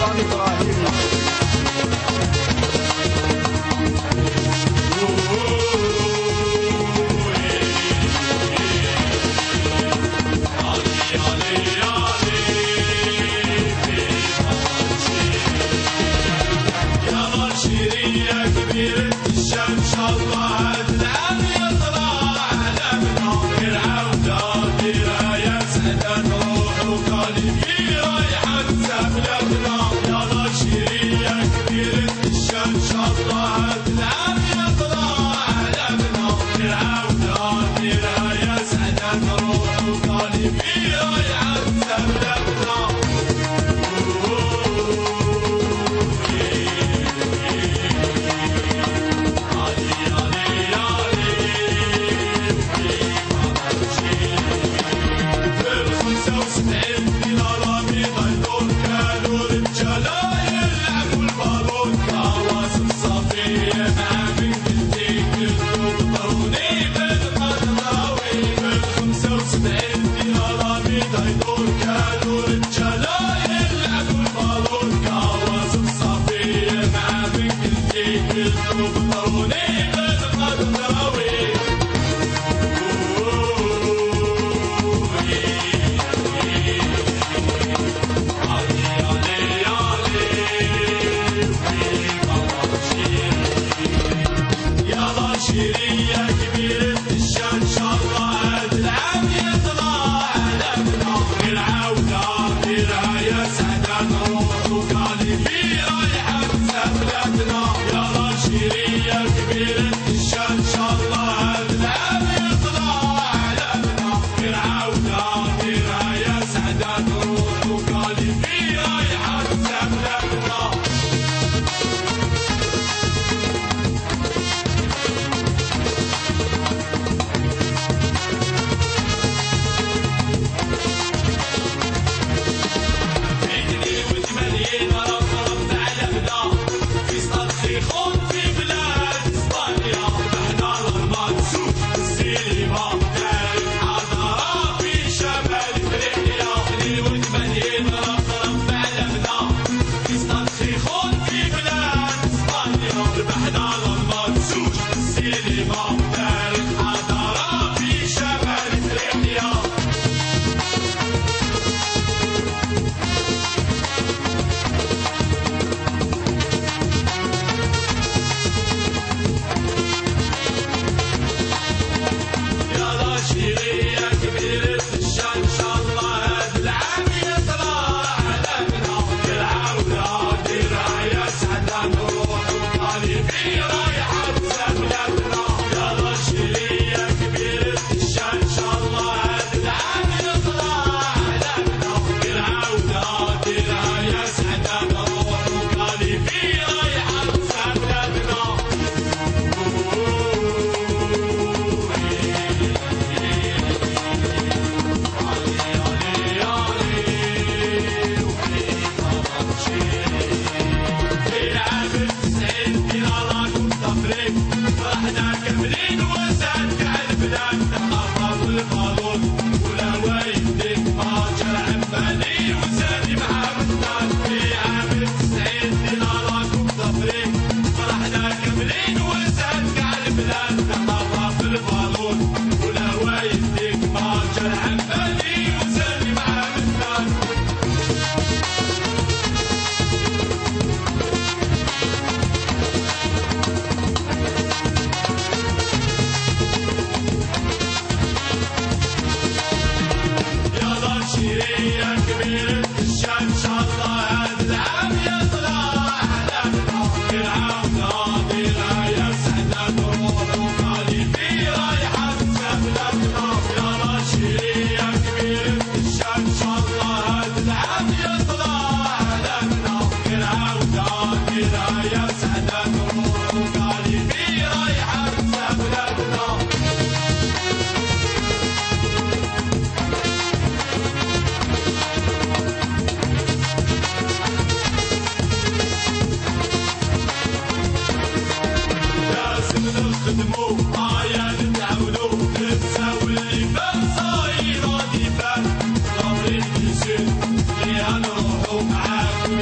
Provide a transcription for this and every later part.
رمضان إبراهيم.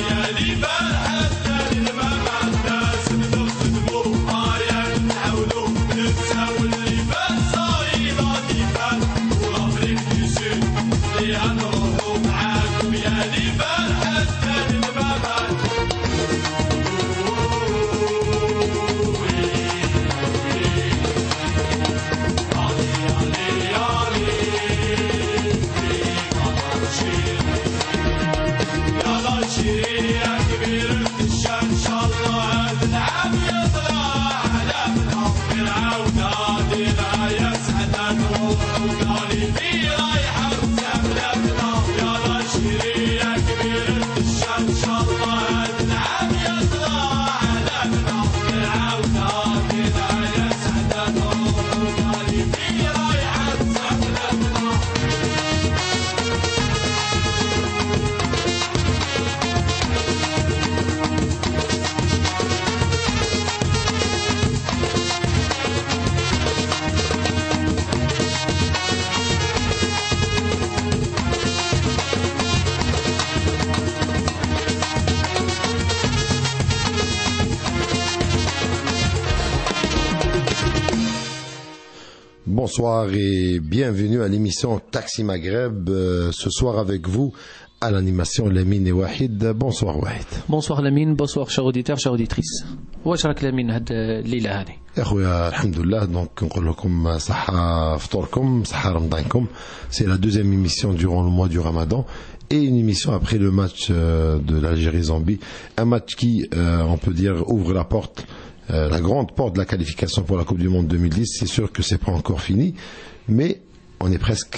Bonsoir et bienvenue à l'émission Taxi Maghreb. Ce soir avec vous à l'animation Lamine et Wahid. Bonsoir Wahid. Bonsoir Lamine, bonsoir chers auditeurs, chères auditrices. واش راك لامين هاد الليله هذه؟ يا خويا الحمد لله. Donc نقول لكم صحة فطوركم صحة رمضانكم. C'est la deuxième émission durant le mois du Ramadan et une émission après le match de l'Algérie-Zambie, un match qui on peut dire ouvre la porte, la grande porte de la qualification pour la Coupe du Monde 2010. C'est sûr que c'est pas encore fini, mais on est presque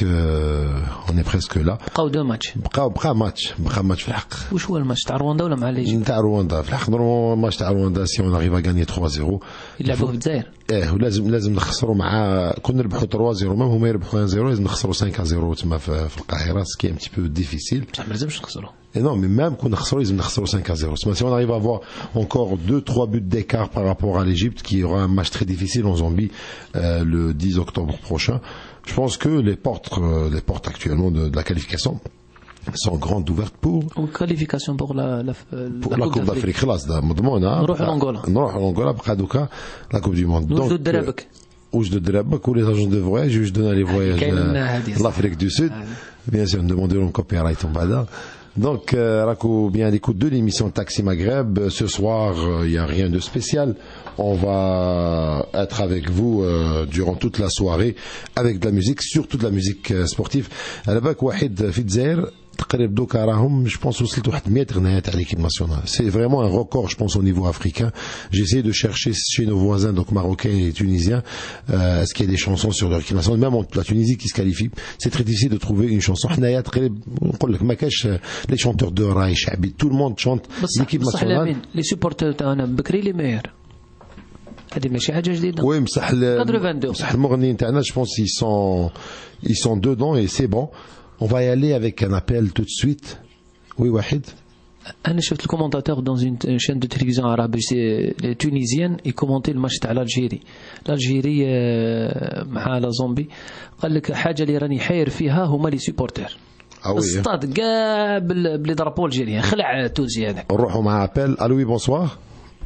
là. بقاو دو ماتش. بقى ماتش في الحق. وش هو الماتش تاع رواندا ولا مع ليجي؟ تاع رواندا في الحق. الماتش تاع رواندا سي اون اريف ا غاني 3-0. يلعبوا في الجزائر. ولازم نخسروا مع كنا نربحوا 3-0 ميم هما يربحوا 1-0 لازم نخسروا 5-0 تما في القاهره سكي ان تي بو ديفيسيل. بصح ما لازمش نخسروا. Et non, mais même qu'on لازم نخسروا 5-0. Si on arrive à avoir encore 2-3 buts d'écart par rapport à l'Égypte, qui aura un match très difficile en Zambie le 10 octobre prochain, je pense que les portes actuellement de la qualification sont grandes ouvertes pour qualification pour la Coupe d'Afrique. خلاص ده مضمونة. نروح لأنغولا بقى دوكا la Coupe du Monde. Donc وجدوا درابك ou les agents de voyage je donne les voyages de l'Afrique du Sud. Bien sûr, demandez le copyright en bas. Donc, Rako, bien à l'écoute de l'émission Taxi Maghreb. Ce soir, il n'y a rien de spécial. On va être avec vous durant toute la soirée avec de la musique, surtout de la musique sportive. À la base, Wahid Fitzer, تقريبا دوكا راهم je pense وصلت واحد 100 غنايه تاع l'équipe nationale. C'est vraiment un record je pense au niveau africain. J'essaie de chercher chez nos voisins donc marocains et tunisiens est-ce qu'il y a des chansons sur leur équipe nationale, même la Tunisie qui se qualifie. C'est très difficile de trouver une chanson. حنايا تقريبا نقول لك ما كاش les chanteurs de raï شعبي tout le monde chante l'équipe nationale. Les supporters تاعنا بكري لي مير هذه ماشي حاجه جديده. Oui بصح المغنيين تاعنا je pense ils sont dedans et c'est bon. On va y aller avec un appel tout de suite. Oui, Wahid. أنا شفت الكومنتاتور dans une chaîne de télévision arabe tunisienne et commenter le match تاع l'Algérie مع لا زومبي. قال لك حاجة اللي راني حاير فيها هما لي سوبورتر. الصاد كاع بلي درابو الجيريان خلع تونسي هذاك. نروحوا مع appel. Allô, oui, bonsoir.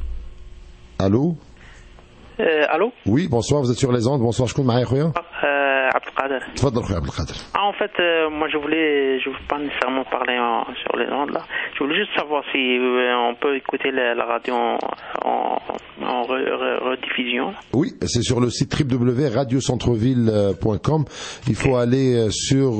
Allô. Allô. Oui, bonsoir, vous êtes sur les ondes. Bonsoir, شكون معايا خويا؟ Abdelkader. تفضل خويا Abdelkader. En fait, moi je voulais pas nécessairement parler sur les ondes là. Je voulais juste savoir si on peut écouter la radio en rediffusion. Oui, c'est sur le site www.radiocentreville.com. Il faut aller sur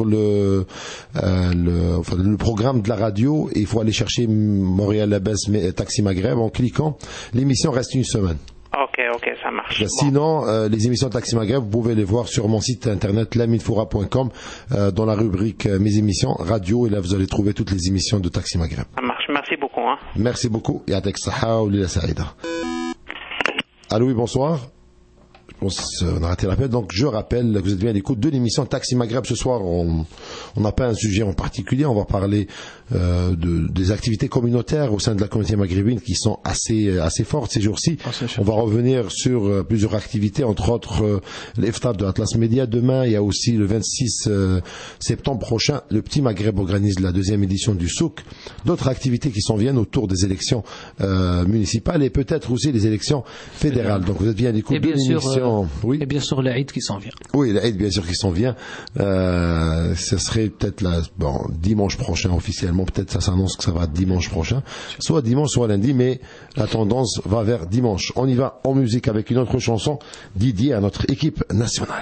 le programme de la radio et il faut aller chercher Montréal Labès Taxi Maghreb en cliquant. L'émission reste une semaine. Ok, ça marche. Sinon, les émissions Taxi Maghreb, vous pouvez les voir sur mon site internet laminfoura.com dans la rubrique mes émissions radio et là vous allez trouver toutes les émissions de Taxi Maghreb. Ça marche, merci beaucoup. Merci beaucoup. Yatek Saha ou Lila Saïda. Allô, oui, bonsoir. Je on a raté l'appel. Donc je rappelle que vous êtes bien à l'écoute de l'émission Taxi Maghreb. Ce soir, on n'a pas un sujet en particulier. On va parler des activités communautaires au sein de la communauté maghrébine qui sont assez fortes ces jours-ci. On va revenir sur plusieurs activités, entre autres l'Iftar de Atlas Média demain. Il y a aussi le 26 septembre prochain, le Petit Maghreb organise la 2e édition du Souk. D'autres activités qui s'en viennent autour des élections municipales et peut-être aussi les élections fédérales. Donc vous êtes bien à l'écoute de l'émission. Oui. Et bien sûr l'Aïd qui s'en vient. Oui, l'Aïd bien sûr qui s'en vient. Ce serait peut-être dimanche prochain officiellement. Peut-être ça s'annonce que ça va dimanche prochain. Soit dimanche, soit lundi, mais la tendance va vers dimanche. On y va en musique avec une autre chanson dédiée à notre équipe nationale.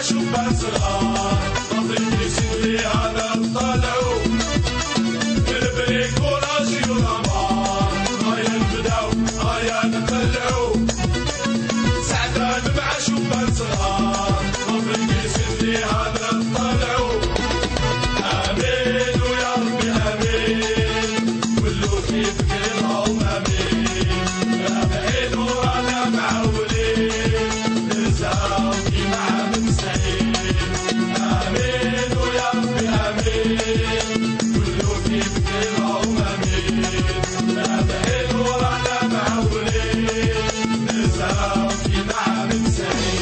شبان صغار أفريقي سيدي هذا طلعوا بالبريكولاج والأمار هيا نبداو هيا نطلعوا سعدان مع شبان صغار أفريقي سيدي هذا طلعوا آمين ويا ربي آمين كله كيف كلمهم آمين رابحين ورانا معولين نرزاو كيما مكسعين آمين ويا ربي آمين كله كيف كلمهم آمين رابحين ورانا معولين نرزاو كيما مكسعين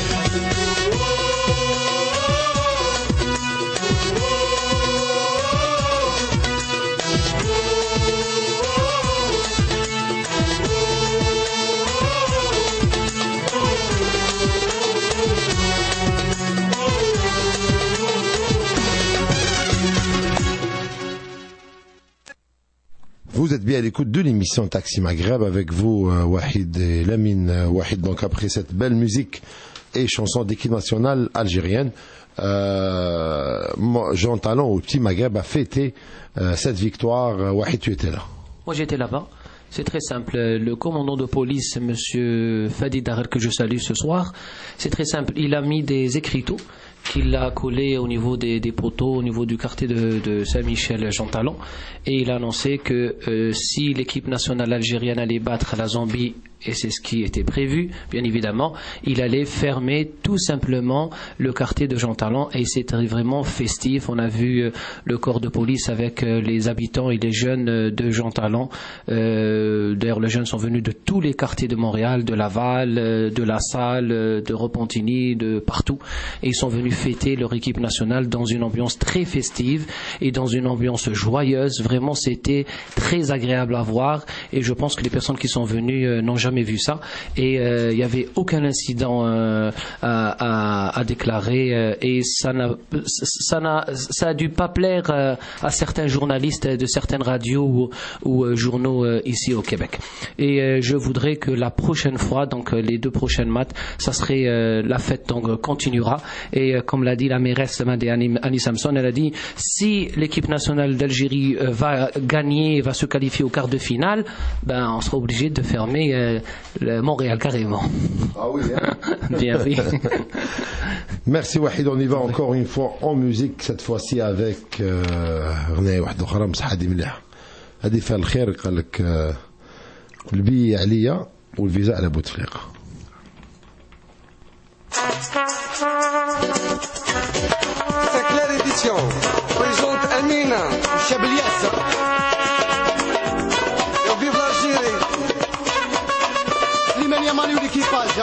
Vous êtes bien à l'écoute de l'émission Taxi Maghreb avec vous, Wahid et Lamine Wahid. Donc après cette belle musique et chanson d'équipe nationale algérienne, Jean Talon au Petit Maghreb a fêté cette victoire. Wahid, tu étais là. Moi j'étais là-bas. C'est très simple. Le commandant de police, monsieur Fadi Daher, que je salue ce soir, c'est très simple. Il a mis des écriteaux qu'il a collés au niveau des poteaux, au niveau du quartier de Saint-Michel Jean Talon. Et il a annoncé que si l'équipe nationale algérienne allait battre la Zambie, et c'est ce qui était prévu, bien évidemment, il allait fermer tout simplement le quartier de Jean Talon. Et c'était vraiment festif. On a vu le corps de police avec les habitants et les jeunes de Jean Talon. D'ailleurs, les jeunes sont venus de tous les quartiers de Montréal, de Laval, de La Salle, de Repentigny, de partout. Et ils sont venus fêter leur équipe nationale dans une ambiance très festive et dans une ambiance joyeuse. Vraiment, c'était très agréable à voir. Et je pense que les personnes qui sont venues n'ont jamais vu ça. Et il n'y avait aucun incident à déclarer. Et ça a dû pas plaire à certains journalistes de certaines radios ou journaux ici au Québec. Et je voudrais que la prochaine fois, donc les 2 prochaines matchs, ça serait la fête donc continuera. Et comme l'a dit la mairesse Annie Samson, elle a dit si l'équipe nationale d'Algérie va gagner, va se qualifier au quart de finale, ben on sera obligé de fermer le Montréal carrément. Ah oui, hein. Bien oui. Merci Wahid, on y va encore une fois en musique, cette fois-ci avec غنية واحدة أخرى مسحة مليحة. هذه فيها الخير قال لك البي عليا والفيزا على بوتفليقة. Claire édition présente Amina Chablias. Et vive l'Algérie. Slimani Yamani ou l'équipage.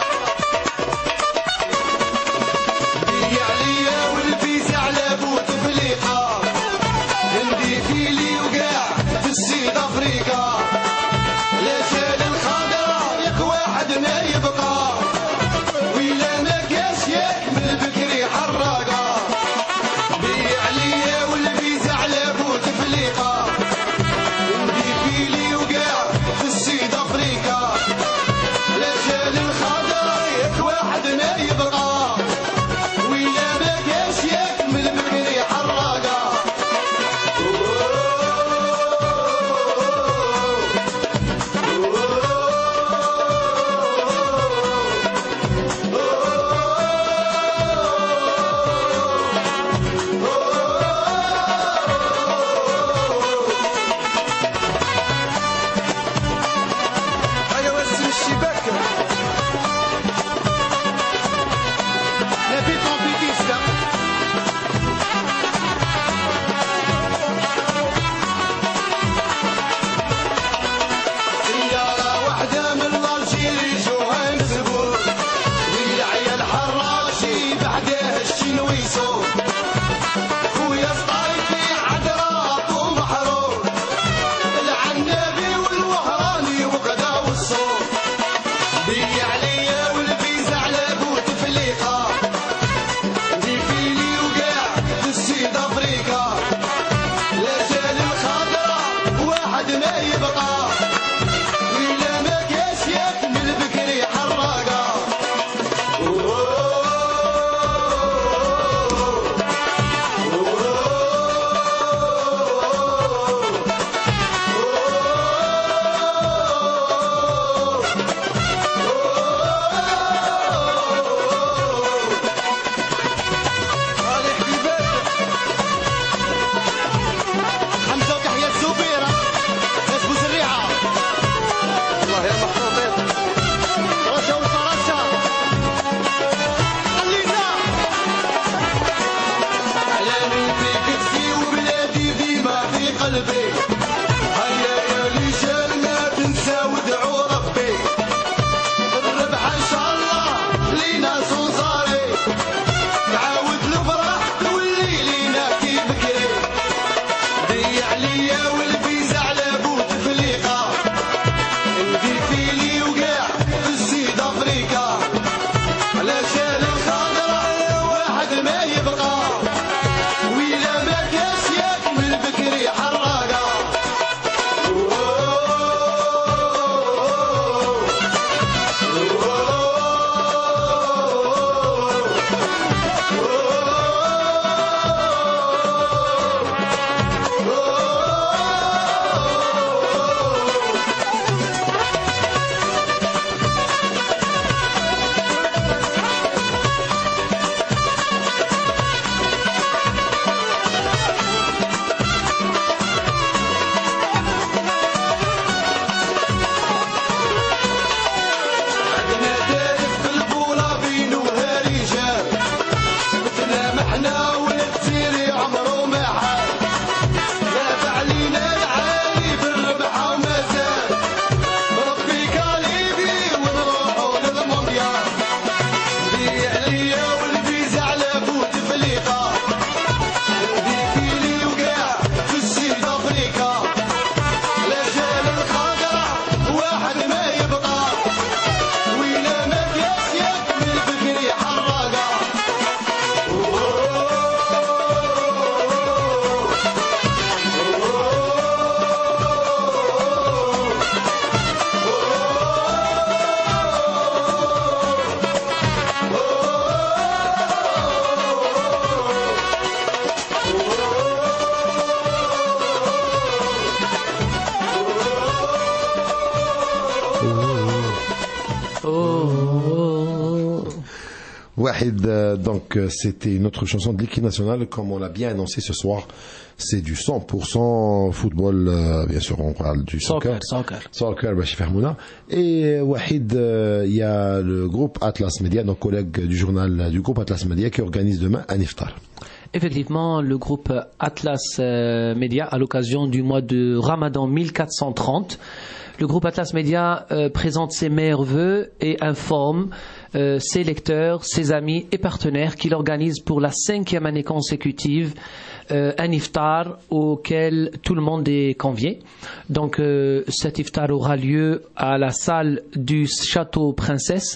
Wahid, donc c'était une autre chanson de l'équipe nationale, comme on l'a bien annoncé ce soir. C'est du 100% football, bien sûr, on parle du soccer. Soccer, bah, chez Fermouna. Et Wahid, il y a le groupe Atlas Media, nos collègues du journal du groupe Atlas Media, qui organise demain un iftar. Effectivement, le groupe Atlas Media, à l'occasion du mois de Ramadan 1430, le groupe Atlas Media présente ses meilleurs vœux et informe ses lecteurs, ses amis et partenaires qu'il organise pour la 5e année consécutive un iftar auquel tout le monde est convié. Donc cet iftar aura lieu à la salle du Château Princesse,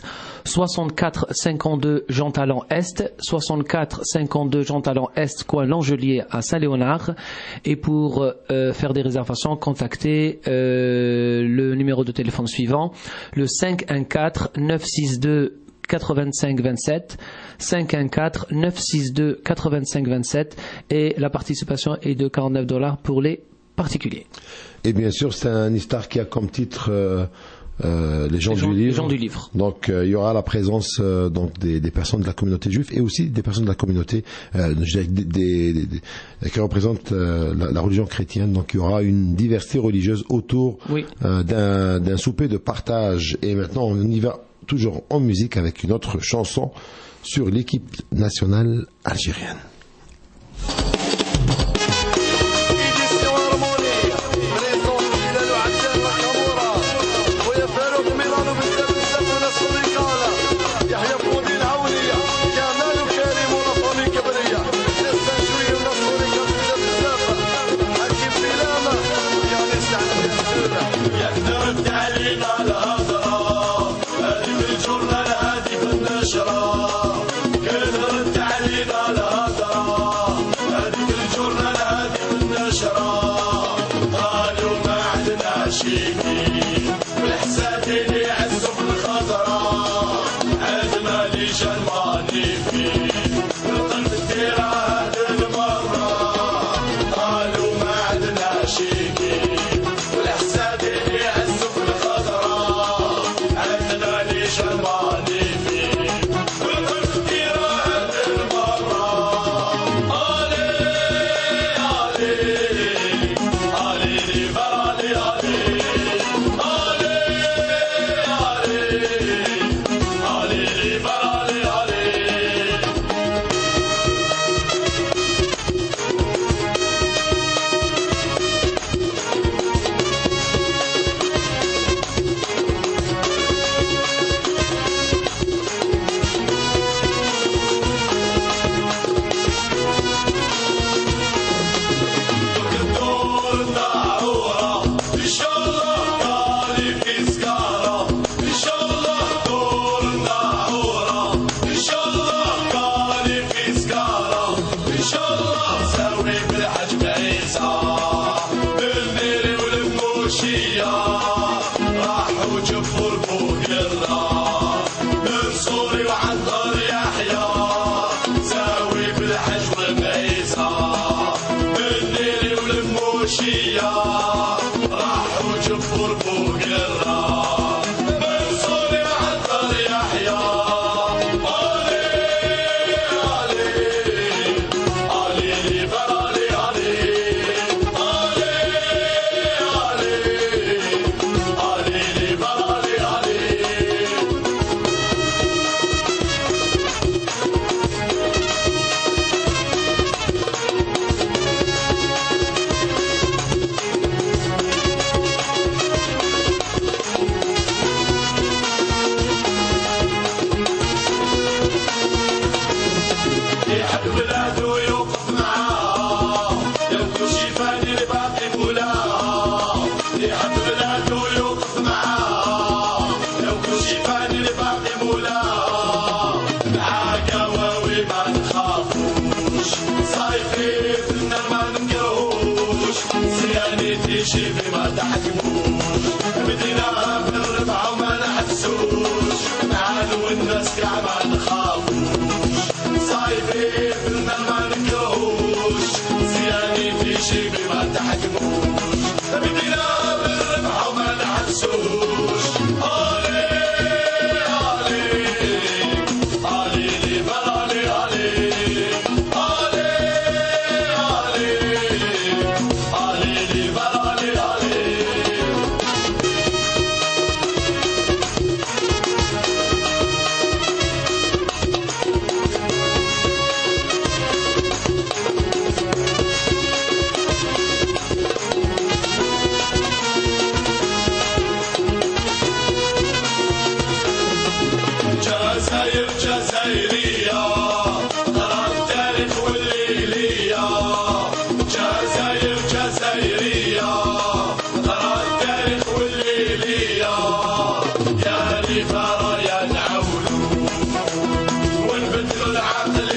64-52 Jean Talon Est, 64-52 Jean Talon Est, coin L'Angelier à Saint-Léonard. Et pour faire des réservations, contactez le numéro de téléphone suivant, le 514-962 85 27, 514 962 85 27, et la participation est de $49 pour les particuliers. Et bien sûr, c'est un iftar qui a comme titre les gens du livre. Donc il y aura la présence donc des personnes de la communauté juive et aussi des personnes de la communauté qui représentent la religion chrétienne. Donc il y aura une diversité religieuse autour d'un souper de partage. Et maintenant on y va toujours en musique avec une autre chanson sur l'équipe nationale algérienne. Ali,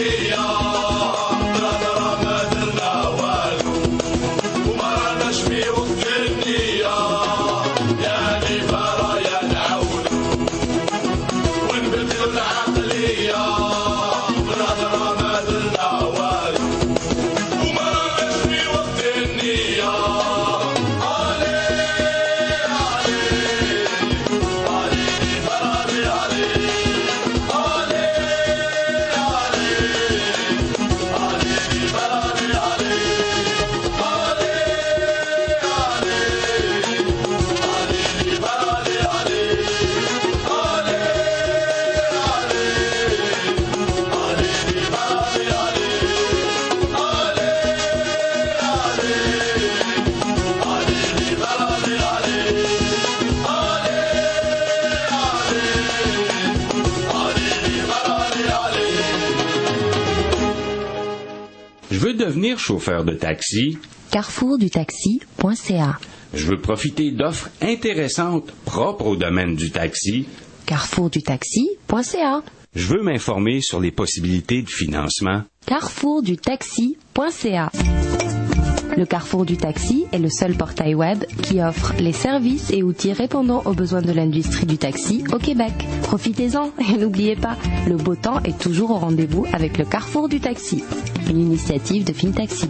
Je veux devenir chauffeur de taxi. Carrefourdutaxi.ca. Je veux profiter d'offres intéressantes propres au domaine du taxi. Carrefourdutaxi.ca. Je veux m'informer sur les possibilités de financement. Carrefourdutaxi.ca. Le Carrefour du Taxi est le seul portail web qui offre les services et outils répondant aux besoins de l'industrie du taxi au Québec. Profitez-en et n'oubliez pas, le beau temps est toujours au rendez-vous avec le Carrefour du Taxi, une initiative de FinTaxi.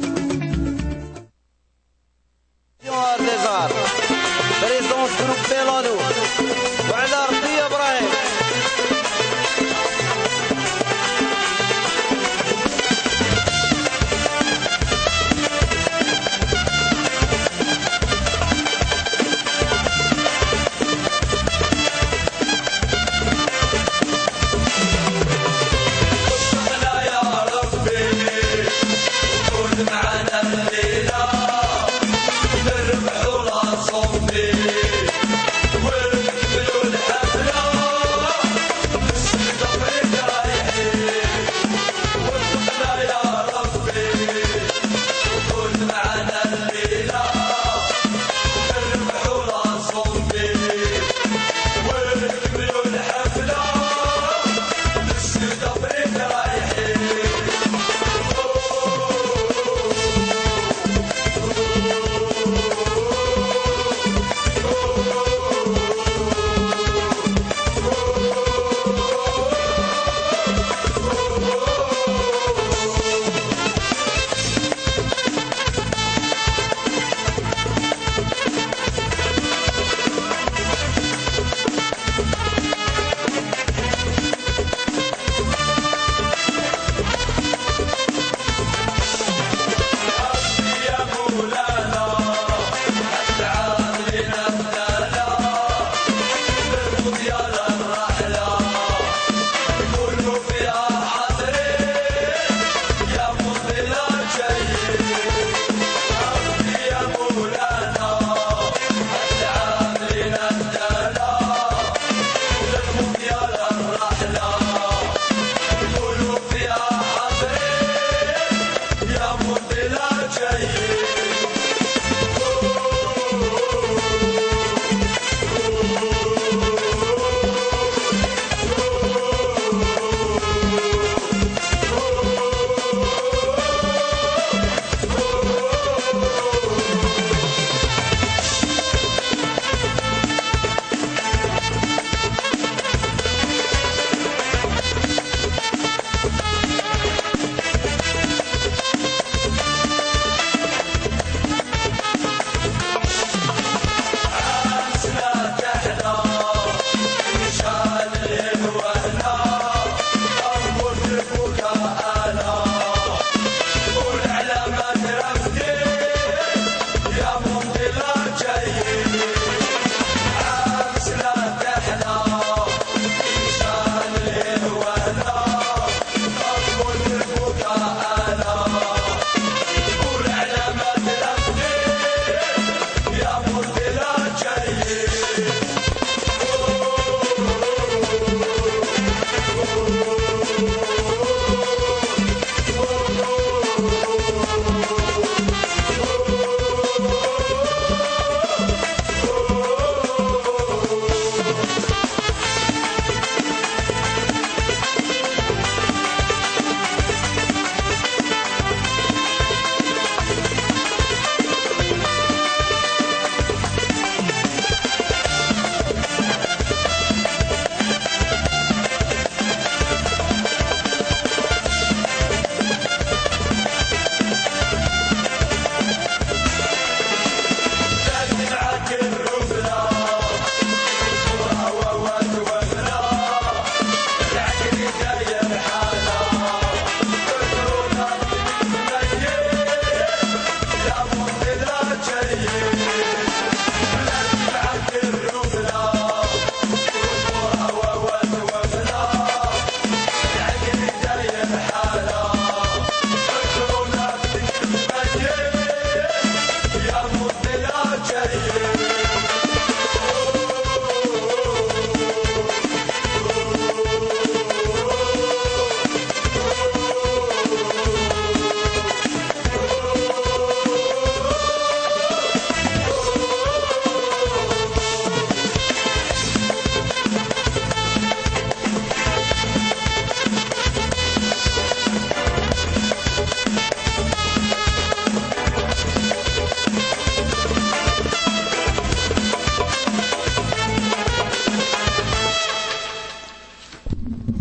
معنا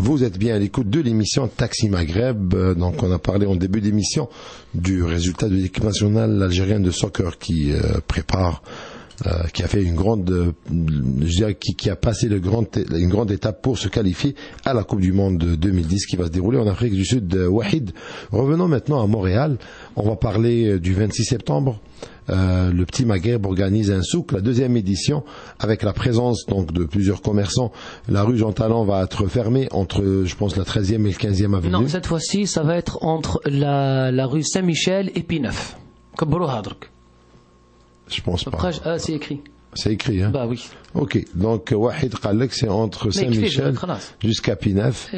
Vous êtes bien à l'écoute de l'émission Taxi Maghreb. Donc on a parlé en début d'émission du résultat de l'équipe nationale algérienne de soccer qui prépare, qui a fait une grande, je dirais, qui a passé une grande étape pour se qualifier à la Coupe du Monde 2010 qui va se dérouler en Afrique du Sud. Wahid, revenons maintenant à Montréal. On va parler du 26 septembre. Le Petit Maghreb organise un souk, la deuxième édition, avec la présence donc de plusieurs commerçants. La rue Jean Talon va être fermée entre, je pense, la 13e et le 15e avenue. Non, cette fois-ci, ça va être entre la rue Saint-Michel et Pinef. Je pense pas. Après, c'est écrit. C'est écrit, hein? Bah oui. Ok, donc Wahid Khalek, c'est entre Saint-Michel jusqu'à Pinef.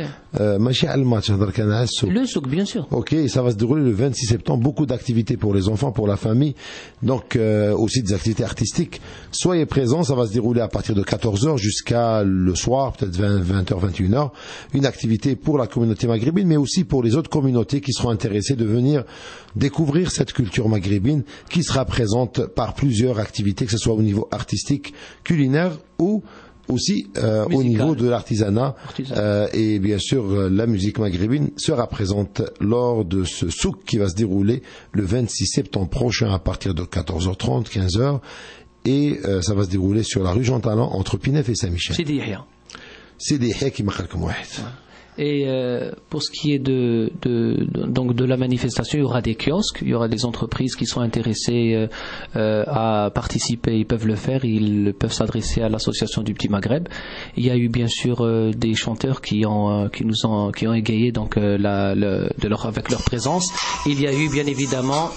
Le souk, bien sûr. Ok, ça va se dérouler le 26 septembre. Beaucoup d'activités pour les enfants, pour la famille. Donc aussi des activités artistiques. Soyez présents, ça va se dérouler à partir de 14h jusqu'à le soir, peut-être 20h, 21h. Une activité pour la communauté maghrébine, mais aussi pour les autres communautés qui seront intéressées de venir découvrir cette culture maghrébine qui sera présente par plusieurs activités, que ce soit au niveau artistique, culinaire ou aussi au niveau de l'artisanat. Et bien sûr, la musique maghrébine sera présente lors de ce souk qui va se dérouler le 26 septembre prochain à partir de 14h30, 15h. Et ça va se dérouler sur la rue Jean Talon entre Pinef et Saint-Michel. C'est des qui marquent comme Wahid. Et pour ce qui est donc de la manifestation, il y aura des kiosques, il y aura des entreprises qui sont intéressées à participer, ils peuvent le faire, ils peuvent s'adresser à l'association du Petit Maghreb. Il y a eu bien sûr des chanteurs qui ont égayé donc avec leur présence. Il y a eu bien évidemment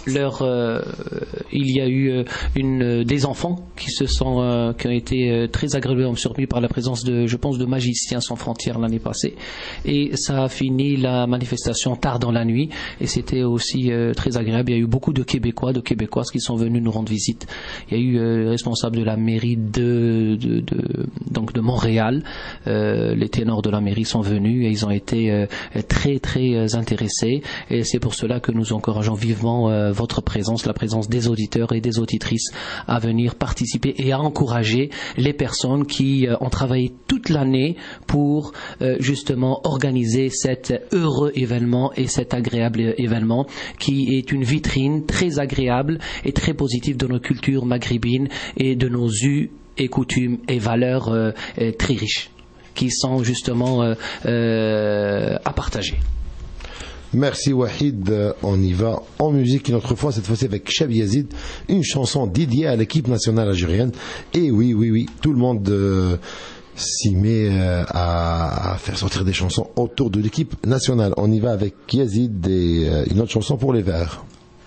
des enfants qui ont été très agréablement surpris par la présence de magiciens sans frontières l'année passée. Et ça a fini la manifestation tard dans la nuit et c'était aussi très agréable. Il y a eu beaucoup de Québécois, de Québécoises qui sont venus nous rendre visite. Il y a eu responsable de la mairie de Montréal. Les ténors de la mairie sont venus et ils ont été très très intéressés. Et c'est pour cela que nous encourageons vivement votre présence, la présence des auditeurs et des auditrices à venir participer et à encourager les personnes qui ont travaillé toute l'année pour justement organiser cet heureux événement et cet agréable événement qui est une vitrine très agréable et très positive de nos cultures maghrébines et de nos us et coutumes et valeurs très riches qui sont justement à partager. Merci Wahid, on y va en musique une autre fois, cette fois-ci avec Cheb Yazid, une chanson dédiée à l'équipe nationale algérienne. Et oui, tout le monde s'y met à faire sortir des chansons autour de l'équipe nationale. On y va avec Yazid et une autre chanson pour les Verts.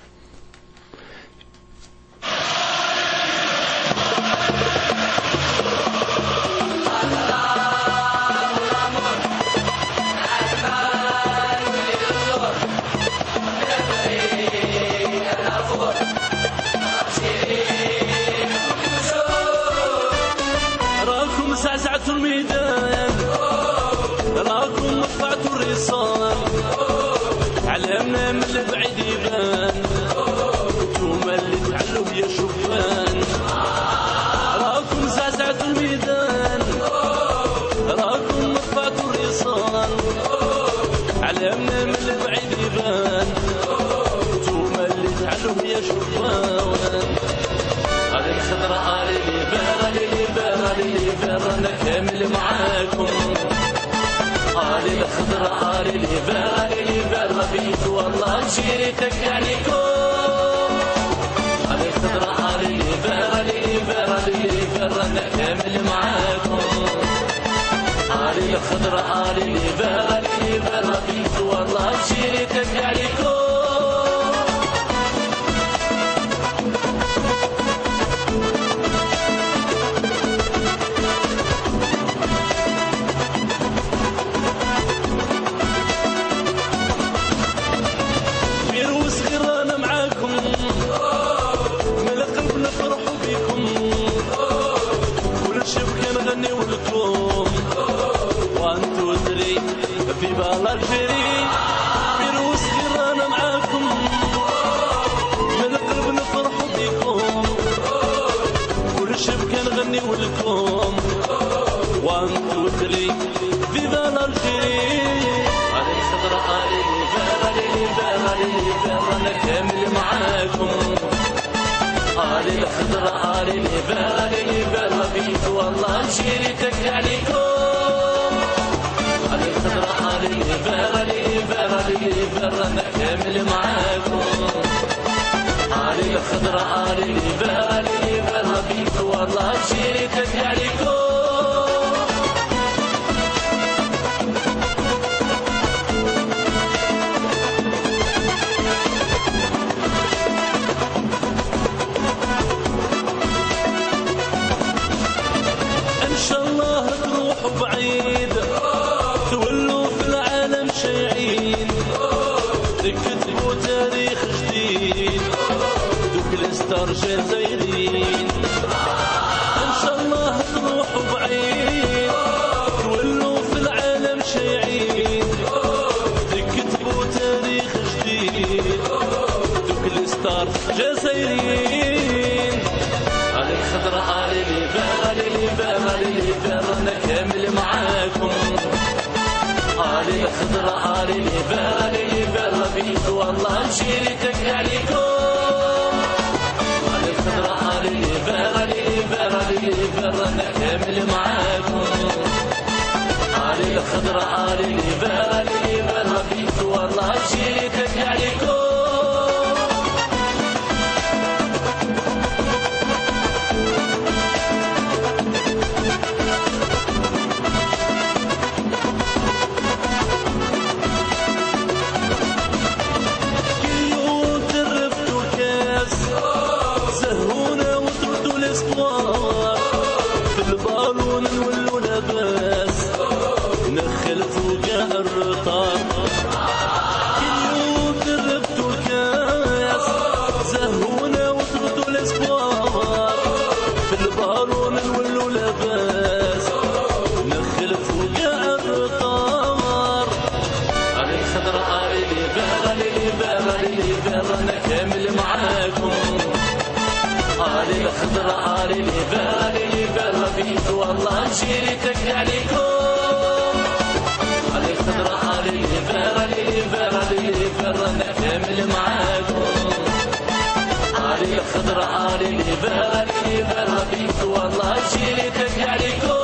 علمنا من البعيد يبان انتوما اللي تعلوا يا شبان راكم زعزعتوا الميدان راكم مطفعتوا الرصان علمنا من البعيد يبان انتوما اللي تعلوا يا شبان هذه الخضراء هذه اللي بار انا كامل معاكم هذه الخضراء هذه اللي بار ربيت والله شريتك عليكم هذه الخضراء هذه اللي بار انا كامل معاكم هذه الخضراء هذه اللي بار ربيت والله شريتك عليكم في بالالجيري فيروس آلي البر أنا كامل معاكم آلي الخضرة آلي البر بيك والله نشيرتك عليكم آلي الخضرة آلي البر أنا كامل معاكم آلي الخضرة آلي البر بيك والله نشيرتك عليكم بعيد تولوا في العالم شايعين تكتبوا تاريخ جديد دوك الستار جزائريين ان شاء الله تروحوا بعيد تولوا في العالم شايعين تكتبوا تاريخ جديد دوك الستار جزائريين على الخضرة على البر أنا كامل معاكم آلي الخضرة آلي البر بيك والله نشيرتك عليكم آلي الخضرة آلي البر أنا كامل معاكم آلي الخضرة آلي البر بيك والله نشيرتك عليكم الخضرة آلي البر بيك والله نشيرتك عليكم آلي الخضرة آلي البر أنا كامل معاكم آلي الخضرة آلي البر بيك والله نشيرتك عليكم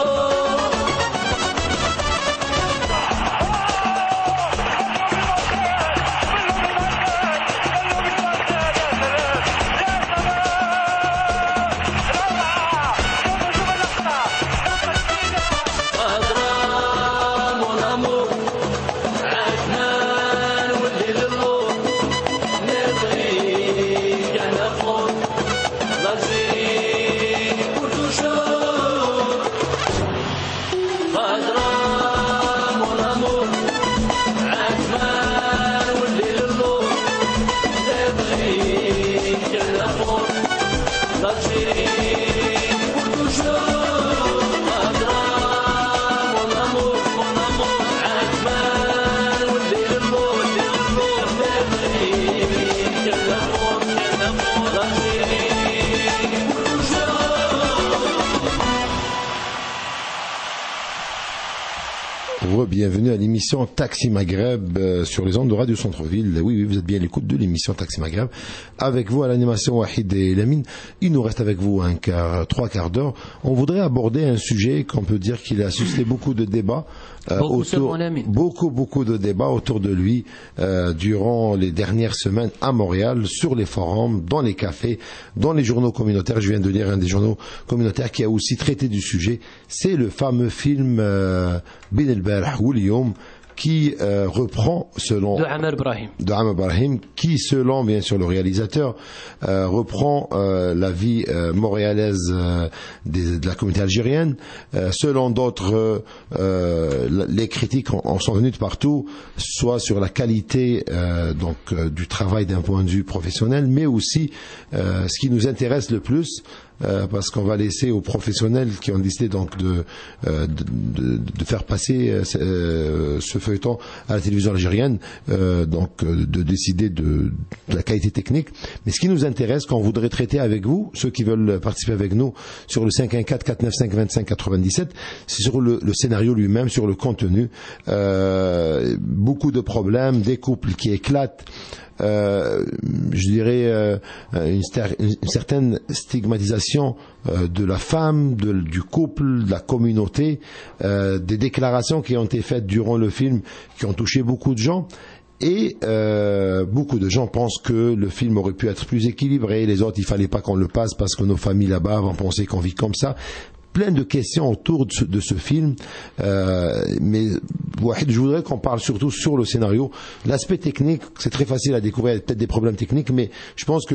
Bienvenue à l'émission Taxi Maghreb sur les ondes de Radio Centre-Ville. Oui, vous êtes bien à l'écoute de l'émission Taxi Maghreb. Avec vous à l'animation Wahid et Lamine. Il nous reste avec vous trois quarts d'heure. On voudrait aborder un sujet qu'on peut dire qu'il a suscité beaucoup de débats. Beaucoup de débats autour de lui durant les dernières semaines à Montréal, sur les forums, dans les cafés, dans les journaux communautaires. Je viens de lire un des journaux communautaires qui a aussi traité du sujet. C'est le fameux film Bin el-Barh William qui reprend selon de Amr Ibrahim, qui selon bien sûr le réalisateur reprend la vie montréalaise de la communauté algérienne. Selon d'autres, les critiques en sont venues de partout, soit sur la qualité du travail d'un point de vue professionnel, mais aussi ce qui nous intéresse le plus, parce qu'on va laisser aux professionnels qui ont décidé donc de faire passer ce feuilleton à la télévision algérienne, de décider de la qualité technique. Mais ce qui nous intéresse, quand on voudrait traiter avec vous, ceux qui veulent participer avec nous sur le 514-495-25-97, c'est sur le scénario lui-même, sur le contenu. Beaucoup de problèmes, des couples qui éclatent, je dirais une certaine stigmatisation de la femme, du couple, de la communauté, des déclarations qui ont été faites durant le film qui ont touché beaucoup de gens. Et beaucoup de gens pensent que le film aurait pu être plus équilibré, les autres il fallait pas qu'on le passe parce que nos familles là-bas vont penser qu'on vit comme ça. Plein de questions autour de ce film, mais Wahid, je voudrais qu'on parle surtout sur le scénario. L'aspect technique, c'est très facile à découvrir, il y a peut-être des problèmes techniques, mais je pense que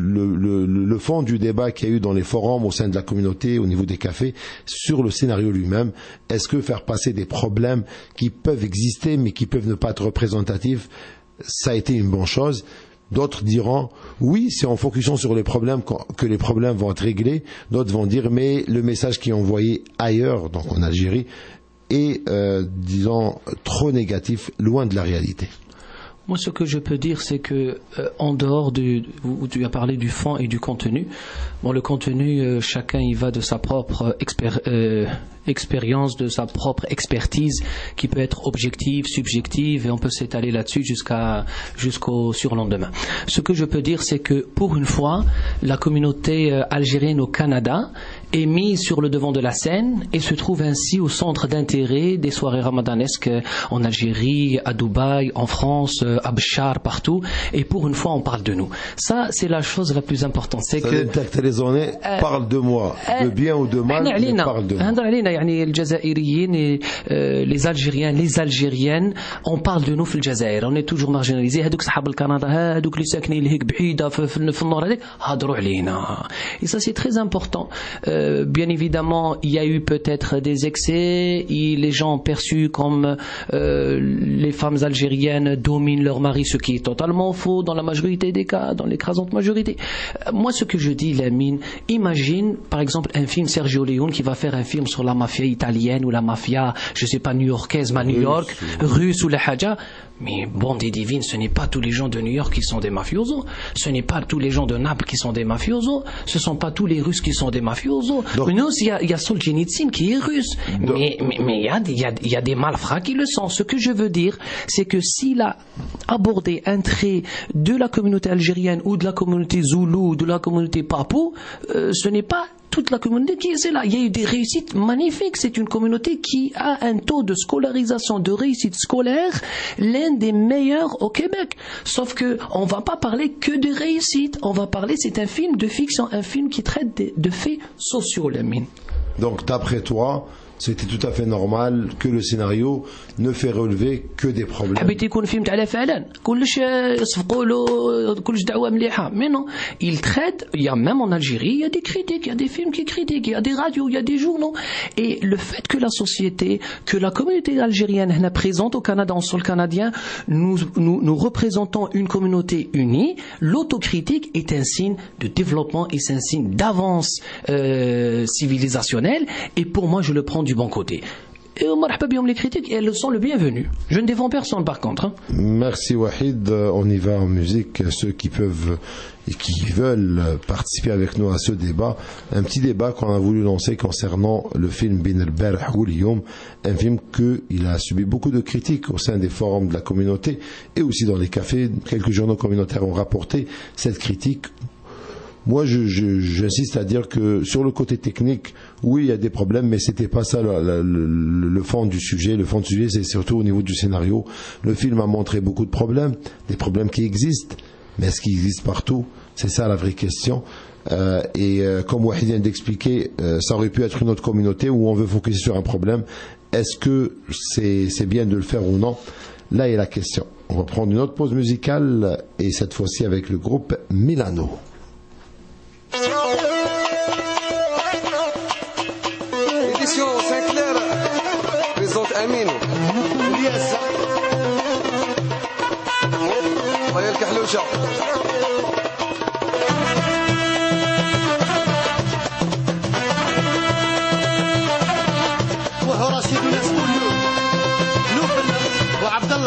le fond du débat qu'il y a eu dans les forums, au sein de la communauté, au niveau des cafés, sur le scénario lui-même, est-ce que faire passer des problèmes qui peuvent exister, mais qui peuvent ne pas être représentatifs, ça a été une bonne chose? D'autres diront, oui, c'est en focusant sur les problèmes que les problèmes vont être réglés. D'autres vont dire, mais le message qui est envoyé ailleurs, donc en Algérie, est, disons, trop négatif, loin de la réalité. Moi, ce que je peux dire, c'est que en dehors où tu as parlé du fond et du contenu, bon, le contenu, chacun y va de sa propre expérience, de sa propre expertise, qui peut être objective, subjective, et on peut s'étaler là-dessus jusqu'au surlendemain. Ce que je peux dire, c'est que pour une fois, la communauté algérienne au Canada est mise sur le devant de la scène et se trouve ainsi au centre d'intérêt des soirées ramadanesques en Algérie, à Dubaï, en France, à Béchar, partout. Et pour une fois, on parle de nous. Ça, c'est la chose la plus importante. C'est que parle de moi, de bien ou de mal, mais parle de moi. يعني الجزائريين les Algériens les Algériennes on parle de nous في الجزائر on est toujours marginalisés هذوك صحاب الكندا هذوك اللي ساكنين هيك بعيده في النور هذيك هضروا علينا et ça c'est très important bien évidemment il y a eu peut-être des excès et les gens ont perçu comme les femmes algériennes dominent leur mari, ce qui est totalement faux dans la majorité des cas, dans l'écrasante majorité. Moi ce que je dis Lamine, imagine par exemple un film Sergio Leone qui va faire un film sur la mafia italienne ou la mafia, je sais pas, new-yorkaise, mais New York, russe ou la haja. Mais bondé divine, ce n'est pas tous les gens de New York qui sont des mafiosos, ce n'est pas tous les gens de Naples qui sont des mafiosos, ce sont pas tous les Russes qui sont des mafiosos. Nous, il y a Solzhenitsyn qui est russe, mais il y a des malfrats qui le sont. Ce que je veux dire, c'est que s'il a abordé un trait de la communauté algérienne ou de la communauté zoulou ou de la communauté papou, ce n'est pas toute la communauté qui est là. Il y a eu des réussites magnifiques. C'est une communauté qui a un taux de scolarisation, de réussite scolaire, l'un des meilleurs au Québec. Sauf que on va pas parler que de réussite. On va parler, c'est un film de fiction, un film qui traite de faits sociaux, Lamine. Donc, d'après toi, c'était tout à fait normal que le scénario ne fait relever que des problèmes. حبيت يكون فيلم على فعلا كلش يصفقوا له كلش دعوه مليحه mais non il traite, il y a même en Algérie il y a des critiques, il y a des films qui critiquent, il y a des radios, il y a des journaux et le fait que la société, que la communauté algérienne est présente au Canada, en sol canadien, nous représentons une communauté unie. L'autocritique est un signe de développement et c'est un signe d'avance civilisationnelle et pour moi je le prends du bon côté. Et les critiques, elles sont le bienvenu. Je ne défends personne par contre. Hein. Merci Wahid. On y va en musique. Ceux qui peuvent et qui veulent participer avec nous à ce débat, un petit débat qu'on a voulu lancer concernant le film Bin al-Barh ou Liyom, un film qu'il a subi beaucoup de critiques au sein des forums de la communauté et aussi dans les cafés. Quelques journaux communautaires ont rapporté cette critique. Moi, j'insiste à dire que sur le côté technique, oui, il y a des problèmes, mais c'était pas ça le fond du sujet. Le fond du sujet, c'est surtout au niveau du scénario. Le film a montré beaucoup de problèmes, des problèmes qui existent, mais est-ce qu'ils existent partout? C'est ça la vraie question. Comme Wahid vient d'expliquer, ça aurait pu être une autre communauté où on veut focuser sur un problème. Est-ce que c'est bien de le faire ou non? Là est la question. On va prendre une autre pause musicale et cette fois-ci avec le groupe Milano. Édition Saint-Clair présente Amine Elias Royal Kahloucha.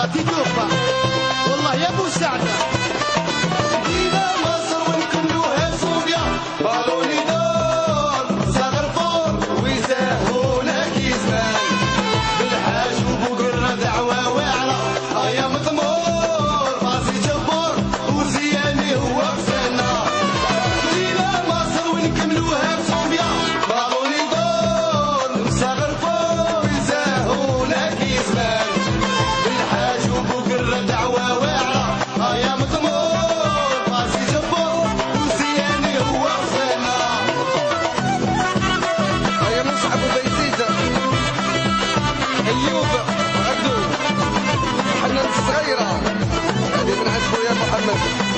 عمارة تدوفة والله يا ابو سعدة دينا مصر ونكملوها صوبيا بالوني دور صغر فور ويزاهونا كي زمان بالحاج وبقرة دعوة واعرة يا مطمور راسي جبور وزياني هو بسنة دينا مصر ونكملوها صوبيا بالوني دور صغر فور ويزاهونا كي زمان بالحاج وبقرة دعوة واعرة يا مطمور راسي جبور وزياني هو بسنة يا مصعب وبيزيد ايوب عبدو حنان الصغيرة هذه من عند خويا محمد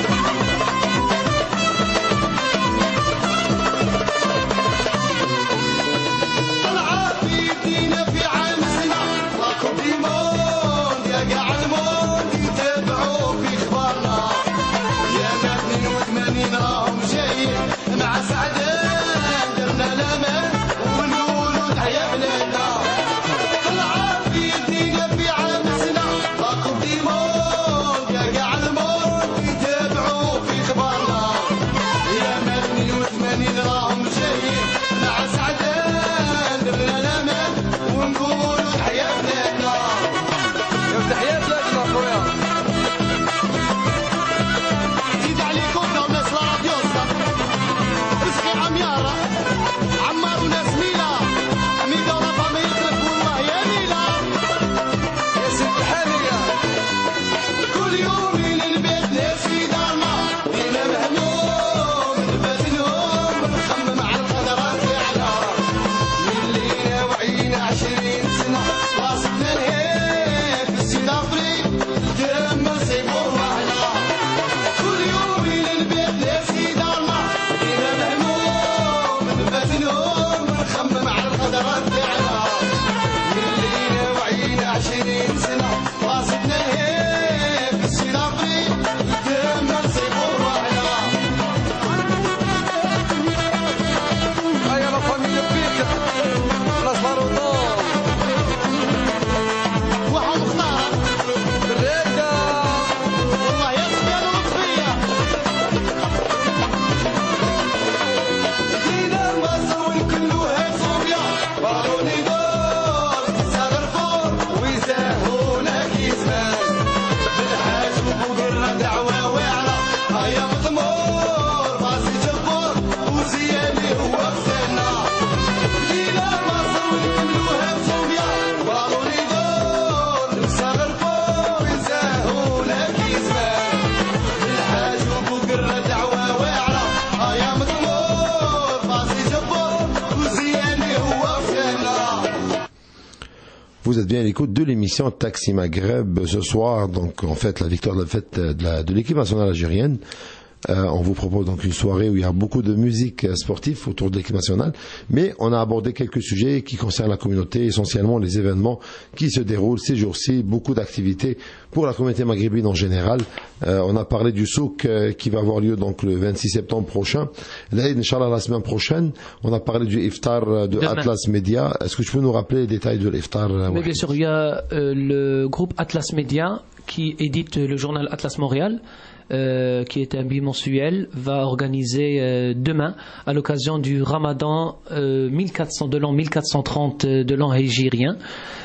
طلعة في دينا في عام سنة راكم ديمون يا قاع الموت يتابعوا في اخبارنا يا ما 82 راهم جايين مع سعدان درنا الامان ونقولوا تحيا بلادنا طلعة في دينا في عام سنة راكم ديمون يا قاع الموت يتابعوا في اخبارنا يا ما 82 راهم جايين مع سعدان درنا الامان ونقولوا تحيا بلادنا يا تحية بلادنا خويا زيد عليكم دور ناس راديو رزقي عميارة عمار وناس ميلا ميدا ورفا ما يخلف والله يا ميلا يا سيد الحانية كل يوم نبات ناس في دارنا دينا مهموم نباتنهم نخمم على القدرات تاعنا من لينا وعينا 20 سنة راسنا الهيف في السيد افريق الدرهم نصيبوه معنا كل يوم نبات ناس في دارنا دينا مهموم نباتنهم نخمم على القدرات تاعنا من لينا وعينا 20 سنة راسنا الهيف في السيد افريق الدرهم نصيبوه معنا هيا لا فاميليا بيك بلاص باروطون وحا مختارة بالرايقة والله يا صبيان ولطفية دينا مصر ونكلوها صوبيا بالوني دور صغر فور ويزاهونا كي زمان بالحاج وبقرة دعوة واعرة يا مطمور راسي جبور وزياني هو بسنة دينا مصر ونكملوها صوبيا بالوني دور صغر فور ويزاهونا كي زمان بالحاج وبقرة دعوة واعرة يا مطمور راسي جبور وزياني هو بسنة Vous êtes bien à l'écoute de l'émission Taxi Maghreb ce soir. Donc, en fait, la victoire de l'équipe nationale algérienne. On vous propose donc une soirée où il y a beaucoup de musique sportive autour de l'équipe nationale, mais on a abordé quelques sujets qui concernent la communauté, essentiellement les événements qui se déroulent ces jours-ci, beaucoup d'activités pour la communauté maghrébine en général. On a parlé du souk qui va avoir lieu donc le 26 septembre prochain. L'Aïd, Inch'Allah, la semaine prochaine. On a parlé du iftar de Demain. Atlas Media. Est-ce que tu peux nous rappeler les détails de l'iftar? Mais bien sûr, il y a le groupe Atlas Media qui édite le journal Atlas Montréal. Qui est un bimensuel, va organiser demain, à l'occasion du Ramadan 1400 de l'an 1430 de l'an hégirien,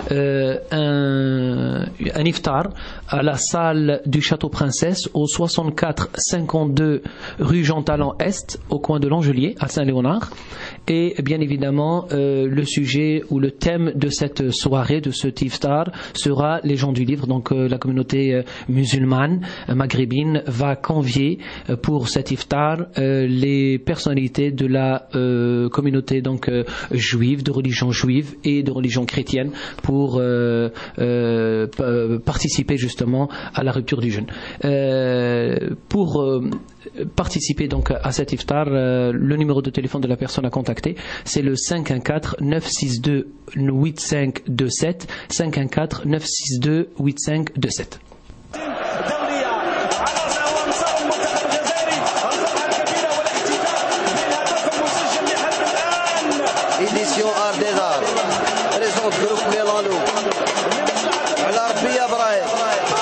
un iftar à la salle du Château Princesse au 64-52 rue Jean Talon Est, au coin de l'Angelier, à Saint-Léonard. Et bien évidemment, le sujet ou le thème de cette soirée, de ce iftar, sera les gens du livre. Donc la communauté musulmane maghrébine va convier pour cet iftar les personnalités de la communauté donc juive, de religion juive et de religion chrétienne pour participer justement à la rupture du jeûne. Pour participer donc à cet iftar, le numéro de téléphone de la personne à contacter, c'est le 514-962-8527, 514-962-8527. édition Art des Arts présente groupe Mélano على ربي يا برايم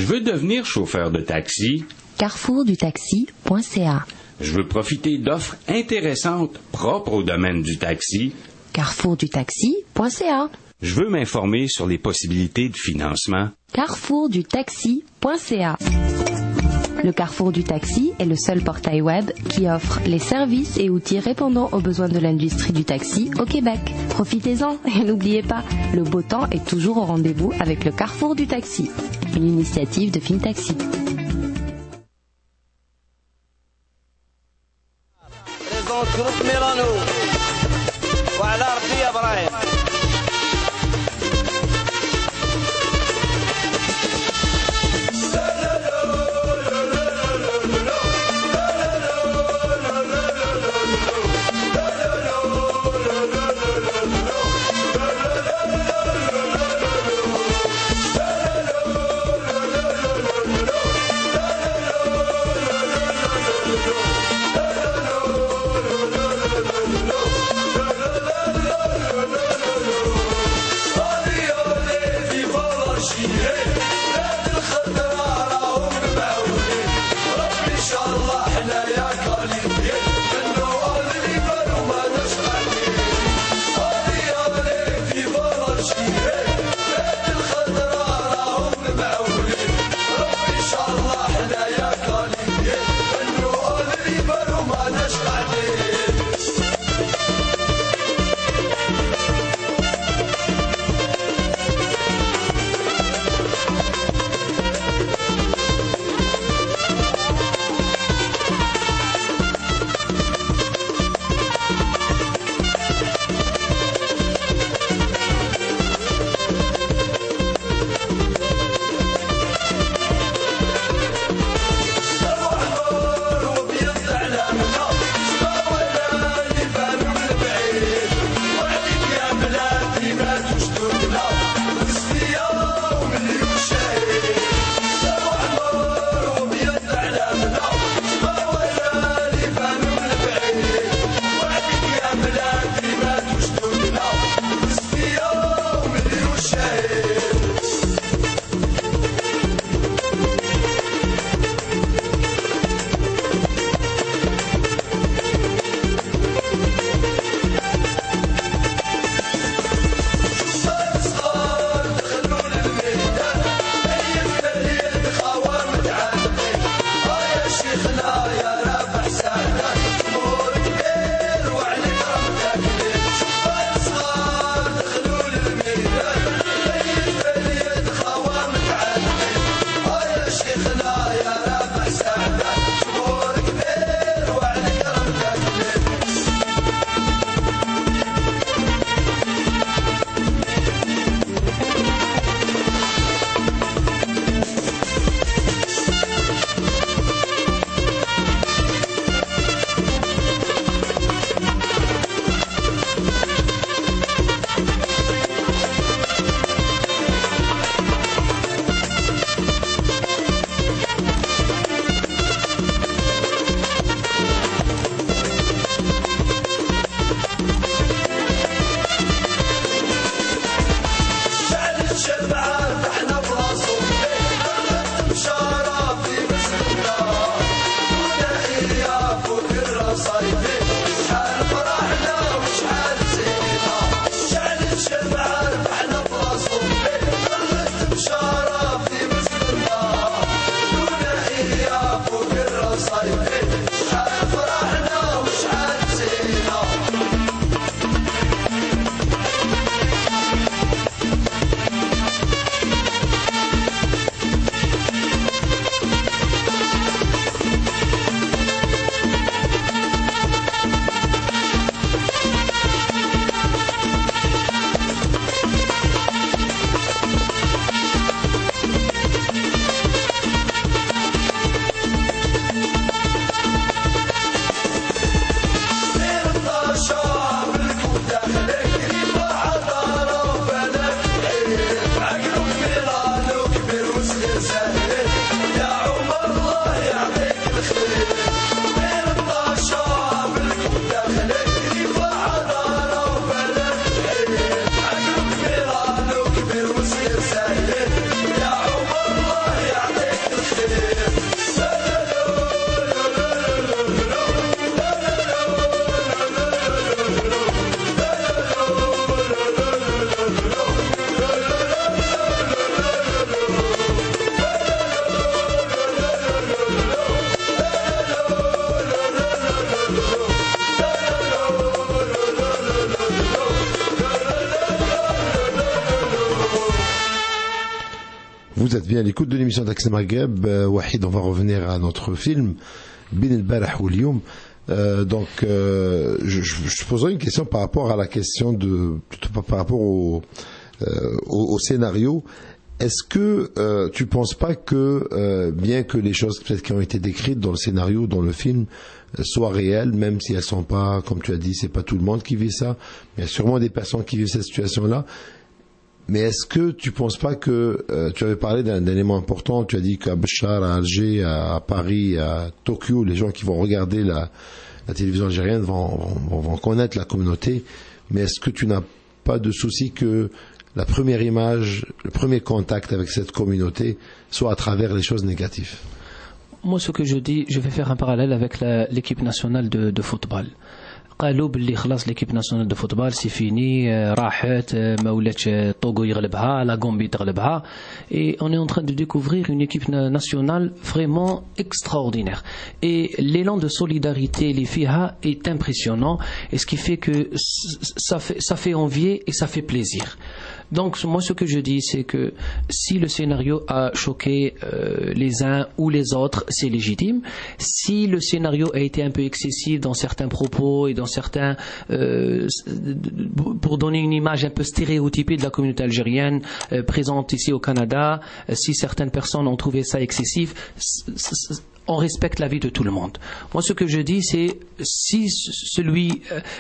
Je veux devenir chauffeur de taxi. carrefourdutaxi.ca. Je veux profiter d'offres intéressantes propres au domaine du taxi. carrefourdutaxi.ca. Je veux m'informer sur les possibilités de financement. carrefourdutaxi.ca. Le Carrefour du Taxi est le seul portail web qui offre les services et outils répondant aux besoins de l'industrie du taxi au Québec. Profitez-en et n'oubliez pas, le beau temps est toujours au rendez-vous avec le Carrefour du Taxi, une initiative de FinTaxi. Présente groupe Mélano. وعلى ربي يا إبراهيم. Vous êtes bien à l'écoute de l'émission Taxi Maghreb. Wahid, on va revenir à notre film Bin al-Barah wal Youm. Donc, je te poserai une question par rapport à la question par rapport au scénario. Est-ce que tu penses pas que bien que les choses peut-être qui ont été décrites dans le scénario, dans le film, soient réelles, même si elles sont pas, comme tu as dit, c'est pas tout le monde qui vit ça, mais il y a sûrement des personnes qui vivent cette situation-là. Mais est-ce que tu penses pas que tu avais parlé d'un élément important, tu as dit qu'à Béchar, à Alger, à Paris, à Tokyo, les gens qui vont regarder la télévision algérienne vont connaître la communauté, mais est-ce que tu n'as pas de souci que la première image, le premier contact avec cette communauté soit à travers les choses négatives? Moi, ce que je dis, je vais faire un parallèle avec l'équipe nationale de football. قالوا باللي خلاص ليكيب ناسيونال دو فوتبال سي فيني راحت ما ولاتش طوغو يغلبها لا غومبي تغلبها et on est en train de découvrir une équipe nationale vraiment extraordinaire et l'élan de solidarité les FIHA est impressionnant et ce qui fait que ça fait envier et ça fait plaisir. Donc moi ce que je dis c'est que si le scénario a choqué les uns ou les autres, c'est légitime. Si le scénario a été un peu excessif dans certains propos et dans certains pour donner une image un peu stéréotypée de la communauté algérienne présente ici au Canada, si certaines personnes ont trouvé ça excessif, on respecte la vie de tout le monde. Moi, ce que je dis, c'est si celui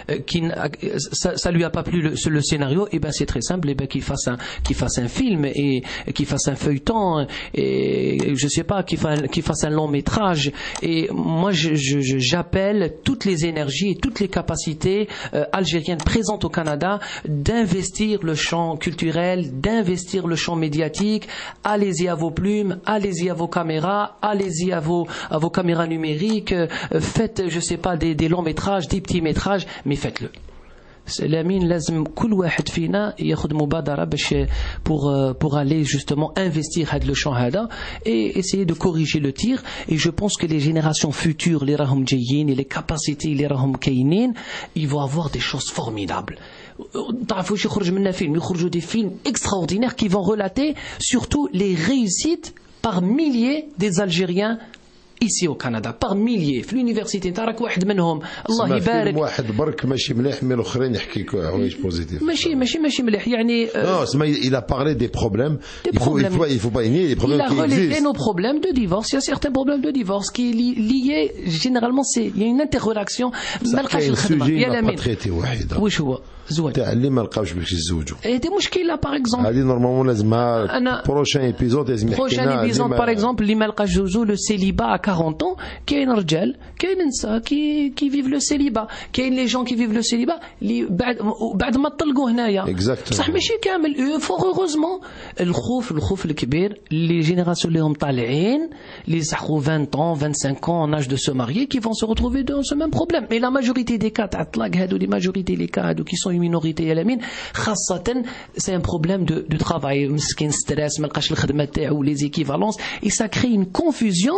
ça lui a pas plu le scénario, et ben c'est très simple, et ben qu'il fasse un film et qu'il fasse un feuilleton et je sais pas qu'il fasse un long métrage. Et moi, j'appelle toutes les énergies et toutes les capacités algériennes présentes au Canada d'investir le champ culturel, d'investir le champ médiatique. Allez-y à vos plumes, allez-y à vos caméras, allez-y à vos caméras numériques, faites, je sais pas, des longs métrages, des petits métrages, mais faites-le. لامين لازم كل واحد فينا ياخذ مبادرة باش pour aller justement investir هذا le champ هذا et essayer de corriger le tir. Et je pense que les générations futures اللي راهم جايين et les capacités اللي راهم كاينين, ils vont avoir des choses formidables. تعرفوا واش يخرج منا فيلم, يخرجوا des films extraordinaires qui vont relater surtout les réussites par milliers des Algériens ici au Canada, par milliers. في l'université انت راك واحد منهم, الله يبارك. فيلم واحد برك ماشي مليح, مي الاخرين يحكي حوايج بوزيتيف. ماشي مليح يعني. Non, il a parlé des problèmes. Il faut pas nier les problèmes qui existent. Il a relevé nos problèmes de divorce. Il y a certains problèmes de divorce qui est lié généralement, il y a une interrelation. مالقاش الخدمة. Il n'a pas traité واحد. واش هو؟ زواج. تاع اللي ما لقاوش باش يتزوجوا. دي مشكلة par exemple. هذه نورمالمون لازم prochain épisode لازم يحكي لنا. prochain épisode par exemple اللي ما لقاش زوجو le célibat à 40 ans, كاين رجال كاين نساء qui vivent le célibat, كاين les gens qui vivent le célibat اللي بعد ما طلقوا هنايا. بصح ماشي كامل. فور heureusement الخوف الكبير les générations اللي هم طالعين اللي سحقوا 20 ans 25 ans en âge de se marier qui vont se retrouver dans ce même problème. Et la majorité des cas تاع الطلاق هادو, les majorités les cas هادو qui sont une minorité à la mine, خاصة c'est un problème de travail, مسكين stress, ما لقاش الخدمة تاعو, les équivalences, et ça crée une confusion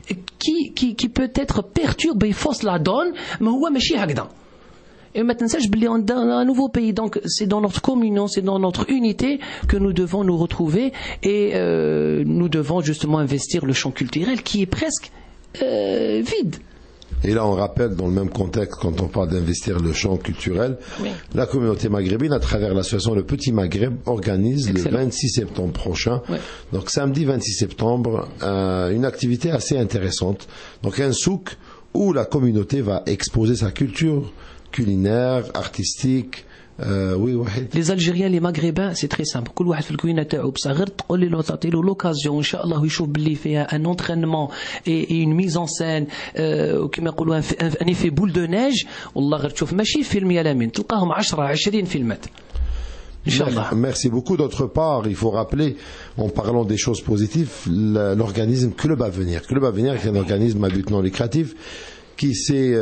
qui peut être perturbe et fausse la donne, mais هو ماشي هكذا. Et ما تنساش بلي on a un nouveau pays, donc c'est dans notre communion, c'est dans notre unité que nous devons nous retrouver et nous devons justement investir le champ culturel qui est presque vide. Et là, on rappelle, dans le même contexte, quand on parle d'investir le champ culturel, oui, la communauté maghrébine, à travers l'association Le Petit Maghreb, organise le 26 septembre prochain, oui, donc samedi 26 septembre, une activité assez intéressante. Donc un souk où la communauté va exposer sa culture culinaire, artistique. Oui, les Algériens, les Maghrébins, c'est très simple. كل واحد في الكوينة تاعو بصح غير تقول له تعطي له l'occasion إن شاء الله يشوف باللي فيها un entraînement et une mise en scène كما يقولوا un effet boule de neige. والله غير تشوف ماشي فيلم يا لامين, تلقاهم 10-20 فيلمات. Merci beaucoup. D'autre part, il faut rappeler, en parlant des choses positives, l'organisme Club Avenir. Club Avenir est un organisme à but non lucratif qui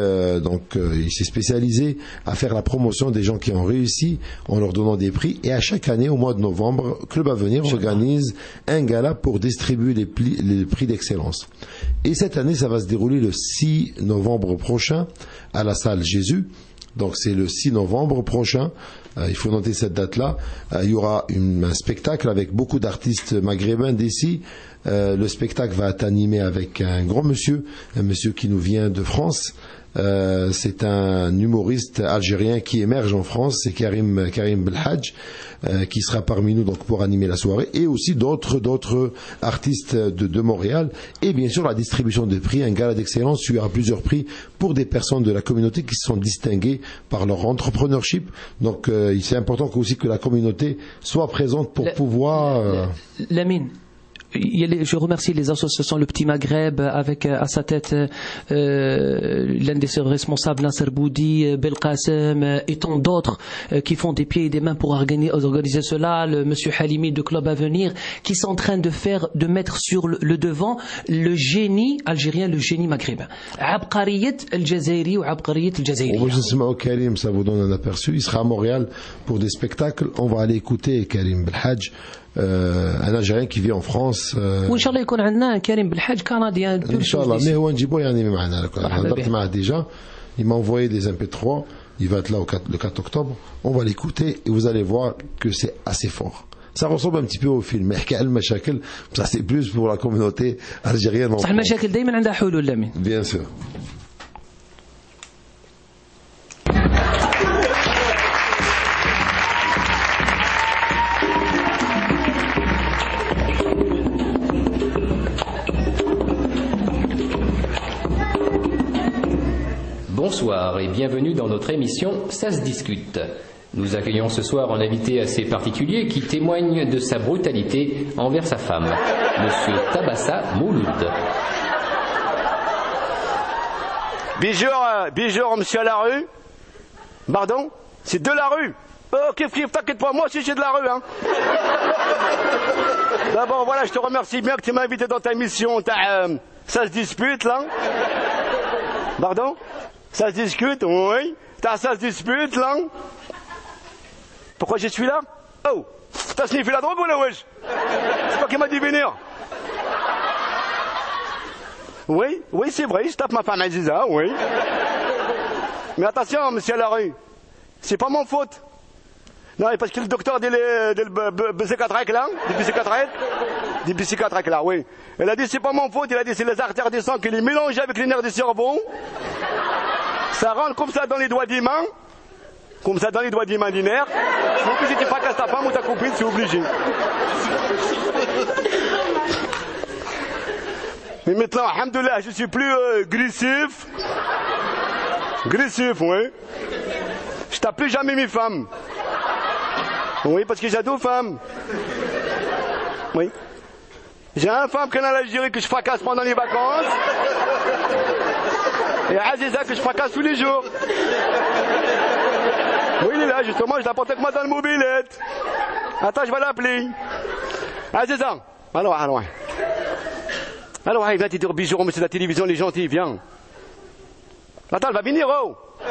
il s'est spécialisé à faire la promotion des gens qui ont réussi en leur donnant des prix. Et à chaque année, au mois de novembre, Club Avenir organise un gala pour distribuer les prix d'excellence. Et cette année, ça va se dérouler le 6 novembre prochain à la salle Jésus. Donc c'est le 6 novembre prochain. Il faut noter cette date-là. Il y aura un spectacle avec beaucoup d'artistes maghrébins d'ici. Le spectacle va être animé avec un grand monsieur, un monsieur qui nous vient de France. C'est un humoriste algérien qui émerge en France, c'est Karim Belhadj, qui sera parmi nous donc pour animer la soirée, et aussi d'autres artistes de Montréal, et bien sûr la distribution des prix, un gala d'excellence, il y aura plusieurs prix pour des personnes de la communauté qui se sont distinguées par leur entrepreneurship. Donc c'est important aussi que la communauté soit présente pour pouvoir... Lamine, je remercie les associations Le Petit Maghreb avec à sa tête l'un des responsables, Nasser Boudi, Belkacem et tant d'autres qui font des pieds et des mains pour organiser cela, le monsieur Halimi de Club Avenir, qui sont en train de mettre sur le devant le génie algérien, le génie maghrébin. Abqariyat al-Jazairi ou Abqariyat al-Jazairi. Karim, ça vous donne un aperçu. Il sera à Montréal pour des spectacles. On va aller écouter Karim Belhadj, un Algérien qui vit en France. وإن شاء الله يكون عندنا كريم بالحاج كندي. إن شاء الله. Mais هو نجيبه يعني معنا. حضرت معه déjà. Il m'a envoyé des MP3. Il va être là le 4 octobre. On va l'écouter et vous allez voir que c'est assez fort. Ça ressemble un petit peu au film. Ça c'est plus pour la communauté algérienne. صح المشاكل دائما عندها حلول لمن. Bien sûr. Bonsoir et bienvenue dans notre émission Ça se discute. Nous accueillons ce soir un invité assez particulier qui témoigne de sa brutalité envers sa femme, Monsieur Tabassa Mouloud. Bonjour, monsieur à la rue. Pardon? C'est de la rue. Oh, kif, t'inquiète pas, moi aussi j'ai de la rue, hein. D'abord, voilà, je te remercie bien que tu m'as invité dans ta émission. Ça se dispute, là. Pardon? Ça se discute, oui. Ça se dispute, là. Pourquoi je suis là? Oh, t'as sniffé la drogue ou là, wesh? C'est pas qui m'a dit venir. Oui, c'est vrai, je tape ma femme Aziza, oui. Mais attention, monsieur à la rue, c'est pas mon faute. Non, parce que le docteur dit des psychiatriques là, des psychiatriques là, oui. Elle a dit c'est pas mon faute, il a dit c'est les artères du sang qui les mélangent avec les nerfs du cerveau. Ça rentre comme ça dans les doigts des mains. Comme ça dans les doigts des mains des nerfs. C'est obligé que tu fracasses ta femme ou ta copine, c'est obligé. Mais maintenant, alhamdoulilah, je suis plus agressif. Agressif, oui. Je tape plus jamais mes femmes. Oui, parce que j'ai deux femmes. Oui. J'ai une femme qui est en Algérie que je fracasse pendant les vacances. Et Aziza que je fracasse tous les jours. Oui, il est là, justement, je l'apporte avec moi dans le mobilette. Attends, je vais l'appeler. Aziza. Alors, il vient te dire bonjour, monsieur de la télévision, les gentils, viens. Attends, elle va venir, oh.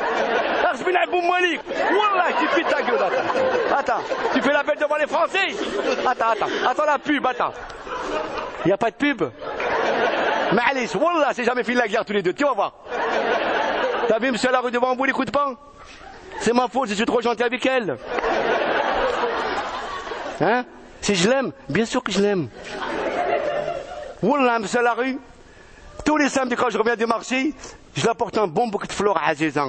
Wallah, tu fais ta gueule, attends, tu fais la belle devant les Français. Attends la pub, attends. Il n'y a pas de pub. Mais Alice, Wallah, c'est jamais fini la guerre tous les deux, tu vas voir. T'as vu, monsieur à la rue devant vous, il n'écoute pas? C'est ma faute, je suis trop gentil avec elle. Hein? Si je l'aime, bien sûr que je l'aime. Wallah, monsieur à la rue, tous les samedis quand je reviens du marché, je lui apporte un bon bouquet de fleurs à Azizan.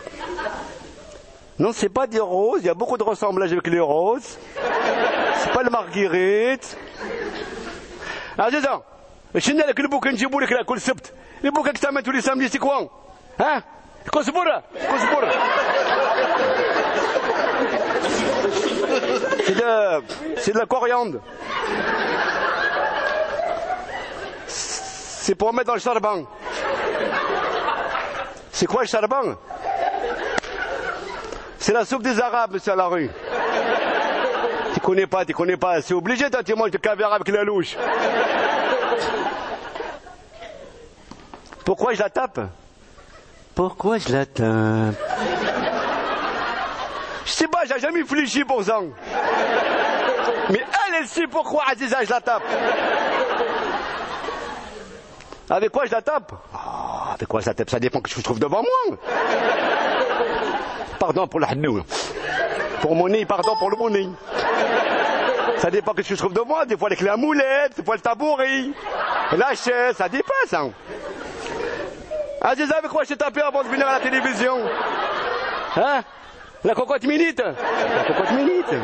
Non, c'est pas des roses, il y a beaucoup de ressemblages avec les roses. C'est pas le marguerite. Azizan, je n'ai que le bouquet que j'ai voulu que la coule sept. Le bouquet que tu amènes tous les samedis, c'est quoi? Hein? Kosboura. C'est de la coriandre. C'est pour mettre dans le charbon. C'est quoi le charbon? C'est la soupe des Arabes, monsieur à la rue. Tu connais pas. C'est obligé, toi, tu manges de caviar avec la louche. Pourquoi je la tape? Je sais pas, j'ai jamais fléchi pour ça. Mais elle sait pourquoi, Aziza, je la tape. Avec quoi je la tape? Avec quoi je la tape? Ça dépend que je trouve devant moi. Pardon pour le hanou. Pour mon nez, pardon pour le mon nez. Ça dépend de ce que je trouve de moi. Des fois les clés à moulette, des fois le tabouret, la chaise, ça dépasse. Hein. Aziza, avec quoi je t'ai tapé avant de venir à la télévision? Hein? La cocotte minute. La cocotte minute.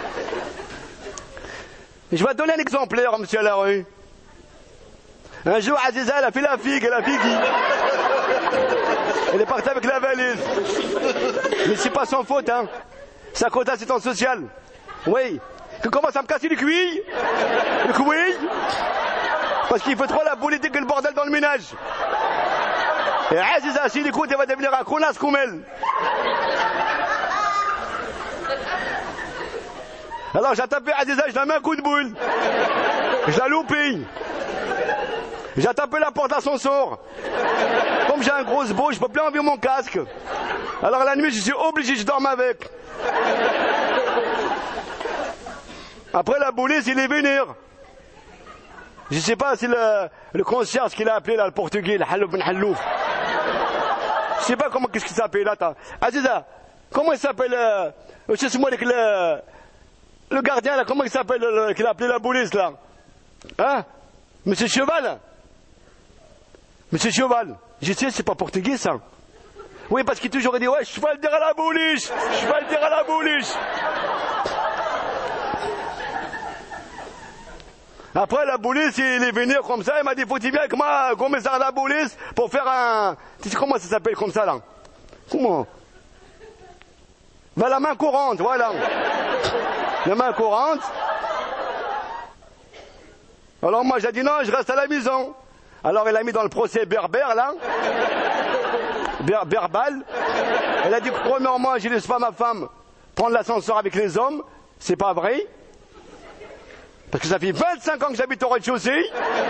Je vais te donner un exemplaire, monsieur Larue. Un jour, Aziza, elle a fait la figue, elle a figui. Elle est partie avec la valise. Mais c'est pas son faute, hein. C'est à cause d'assistance sociale. Oui. Tu commences à me casser le cuit. Le cuit. Parce qu'il fait trop la politique et le bordel dans le ménage. Et Aziza, si l'écoute, elle va devenir un connasse comme elle. Alors j'ai tapé Aziza, je la mets un coup de boule. Je la loupé. J'ai tapé la porte d'ascenseur. Comme j'ai un gros beau, je peux plus enlever mon casque. Alors la nuit, je suis obligé, je dorme avec. Après la police, il est venu. Je sais pas si le concierge qu'il a appelé là, le portugais, le Hallouf Ben Hallouf. Je sais pas comment, qu'est-ce qu'il s'appelle là. Aziza, comment il s'appelle je sais moi le gardien là, comment il s'appelle qu'il a appelé la police là? Hein? Monsieur Cheval? Monsieur Cheval. Je sais, c'est pas portugais ça. Oui, parce qu'il toujours dit, ouais, je vais le dire à la police. Je vais le dire à la police. Après la police, il est venu comme ça, il m'a dit, faut-il bien avec moi, commissaire de la police, pour faire un... Tu sais comment ça s'appelle comme ça là? Comment? Ben, la main courante, voilà. La main courante. Alors moi j'ai dit non, je reste à la maison. Alors elle a mis dans le procès berbère là. Berbal. Elle a dit que premièrement je laisse pas ma femme prendre l'ascenseur avec les hommes. C'est pas vrai. Parce que ça fait 25 ans que j'habite au rez-de-chaussée.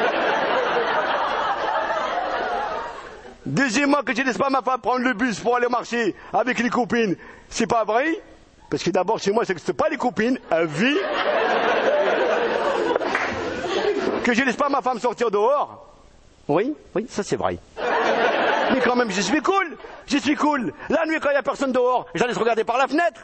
Deuxièmement que je laisse pas ma femme prendre le bus pour aller marcher avec les copines. C'est pas vrai. Parce que d'abord chez moi c'est que c'est pas les copines, à vie. Que je laisse pas ma femme sortir dehors. Oui, oui, ça c'est vrai. Mais quand même, je suis cool. Je suis cool. La nuit, quand il n'y a personne dehors, je laisse regarder par la fenêtre.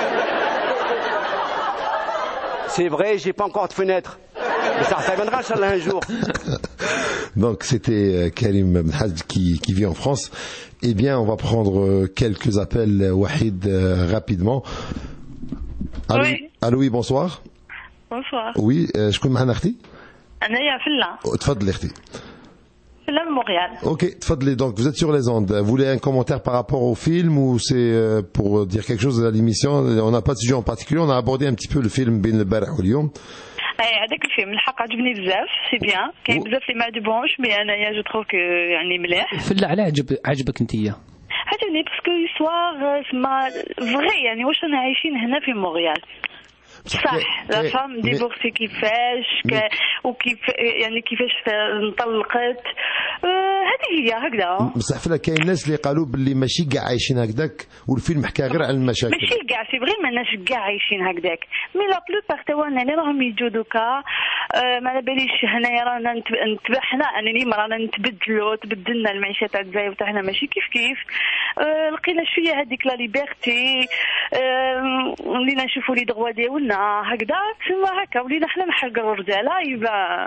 C'est vrai, j'ai pas encore de fenêtre. Mais ça viendra, Inch'Allah, un jour. Donc, c'était Karim Benhadj qui vit en France. Eh bien, on va prendre quelques appels, Wahid, rapidement. Allô, oui. Allô, oui, bonsoir. Bonsoir. Oui, je connais معنا اختي. أنايا فلا. تفضلي اختي. فلا من مونريال. Ok, تفضلي. Donc vous êtes sur les ondes. Vous voulez un commentaire par rapport au film ou c'est pour dire quelque chose à l'émission? On n'a pas de sujet en particulier. On a abordé un petit peu le film بين البارح واليوم. هذاك الفيلم الحق عجبني بزاف سي بيان كاين بزاف اللي ما عجبهمش مي انايا جو تروف كو يعني مليح. فلا على عجبك انتيا؟ عجبني باسكو يسوار سما فغي يعني واش رانا عايشين هنا في مونريال. صح لا فام ديفورسي كيفاش وكيف يعني كيفاش انطلقت هذه هي هكذا. بصح فلا كاين ناس اللي قالوا باللي ماشي كاع عايشين هكذاك والفيلم حكى غير على المشاكل. ماشي كاع سي فغي ماناش كاع عايشين هكذاك مي لا بلوبار تاعنا اللي راهم يجوا دوكا ما على باليش هنايا رانا نتبعنا انني رانا تبدلنا المعيشه تاع الجزائر تاعنا ماشي كيف لقينا شويه هذيك لا ليبرتي ولينا نشوفوا لي دغوا ديالنا هكذا تما هكا ولينا حنا نحقروا الرجاله يبقى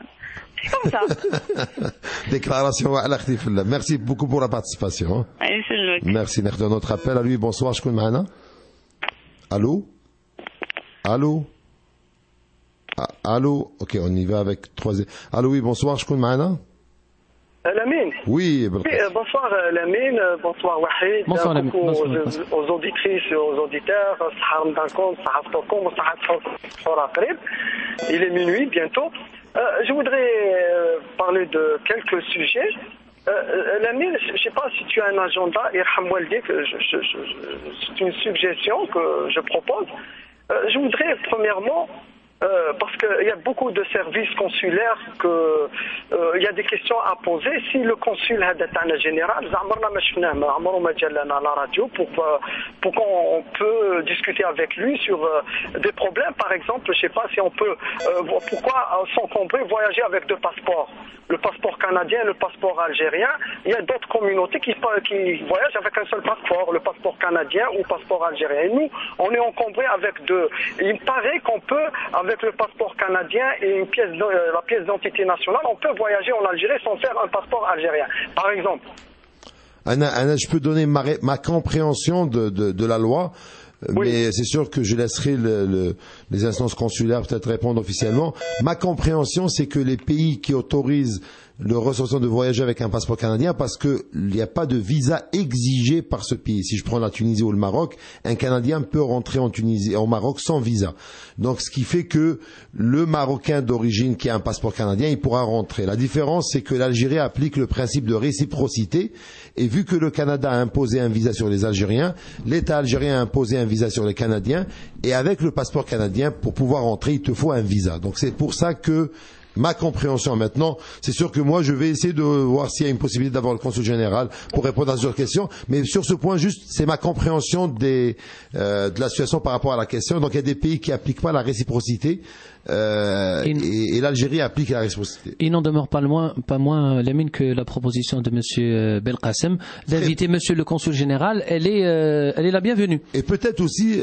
Déclaration à l'Akhti Fillah. Merci beaucoup pour la participation. Merci. Notre autre appel à lui. Bonsoir. Je connais Mahana. Allô? Allô? Allô? Ok, on y va avec troisième. Allô, oui, bonsoir. Je connais Mahana. Lamine. Oui, bonsoir Lamine, bonsoir Wahid. Bonsoir Lamine. Aux auditrices et aux auditeurs. Il est minuit bientôt. Je voudrais parler de quelques sujets. Lamine, je ne sais pas si tu as un agenda. C'est une suggestion que je propose. Je voudrais premièrement parce qu'il y a beaucoup de services consulaires il y a des questions à poser. Si le consul général, à la radio pour qu'on peut discuter avec lui sur des problèmes. Par exemple, je ne sais pas si on peut, pourquoi sans qu'on peut voyager avec deux passeports. le passeport canadien, le passeport algérien. Il y a d'autres communautés qui voyagent avec un seul passeport, le passeport canadien ou le passeport algérien. Et nous, on est encombré avec deux. Il paraît qu'on peut, avec le passeport canadien et la pièce d'identité nationale, on peut voyager en Algérie sans faire un passeport algérien. Par exemple. Anna, je peux donner ma compréhension de la loi. Oui. Mais c'est sûr que je laisserai les instances consulaires peut-être répondre officiellement. Ma compréhension, c'est que les pays qui autorisent le ressortissant de voyager avec un passeport canadien, parce que il n'y a pas de visa exigé par ce pays. Si je prends la Tunisie ou le Maroc, un Canadien peut rentrer en Tunisie, au Maroc sans visa. Donc, ce qui fait que le Marocain d'origine qui a un passeport canadien, il pourra rentrer. La différence, c'est que l'Algérie applique le principe de réciprocité. Et vu que le Canada a imposé un visa sur les Algériens, l'État algérien a imposé un visa sur les Canadiens. Et avec le passeport canadien, pour pouvoir rentrer, il te faut un visa. Donc, c'est pour ça que ma compréhension maintenant, c'est sûr que moi je vais essayer de voir s'il y a une possibilité d'avoir le consul général pour répondre à cette question, mais sur ce point juste, c'est ma compréhension de la situation par rapport à la question. Donc il y a des pays qui appliquent pas la réciprocité et l'Algérie applique la réciprocité. Il n'en demeure pas moins Lamine que la proposition de monsieur Belkacem d'inviter monsieur le consul général, elle est la bienvenue. Et peut-être aussi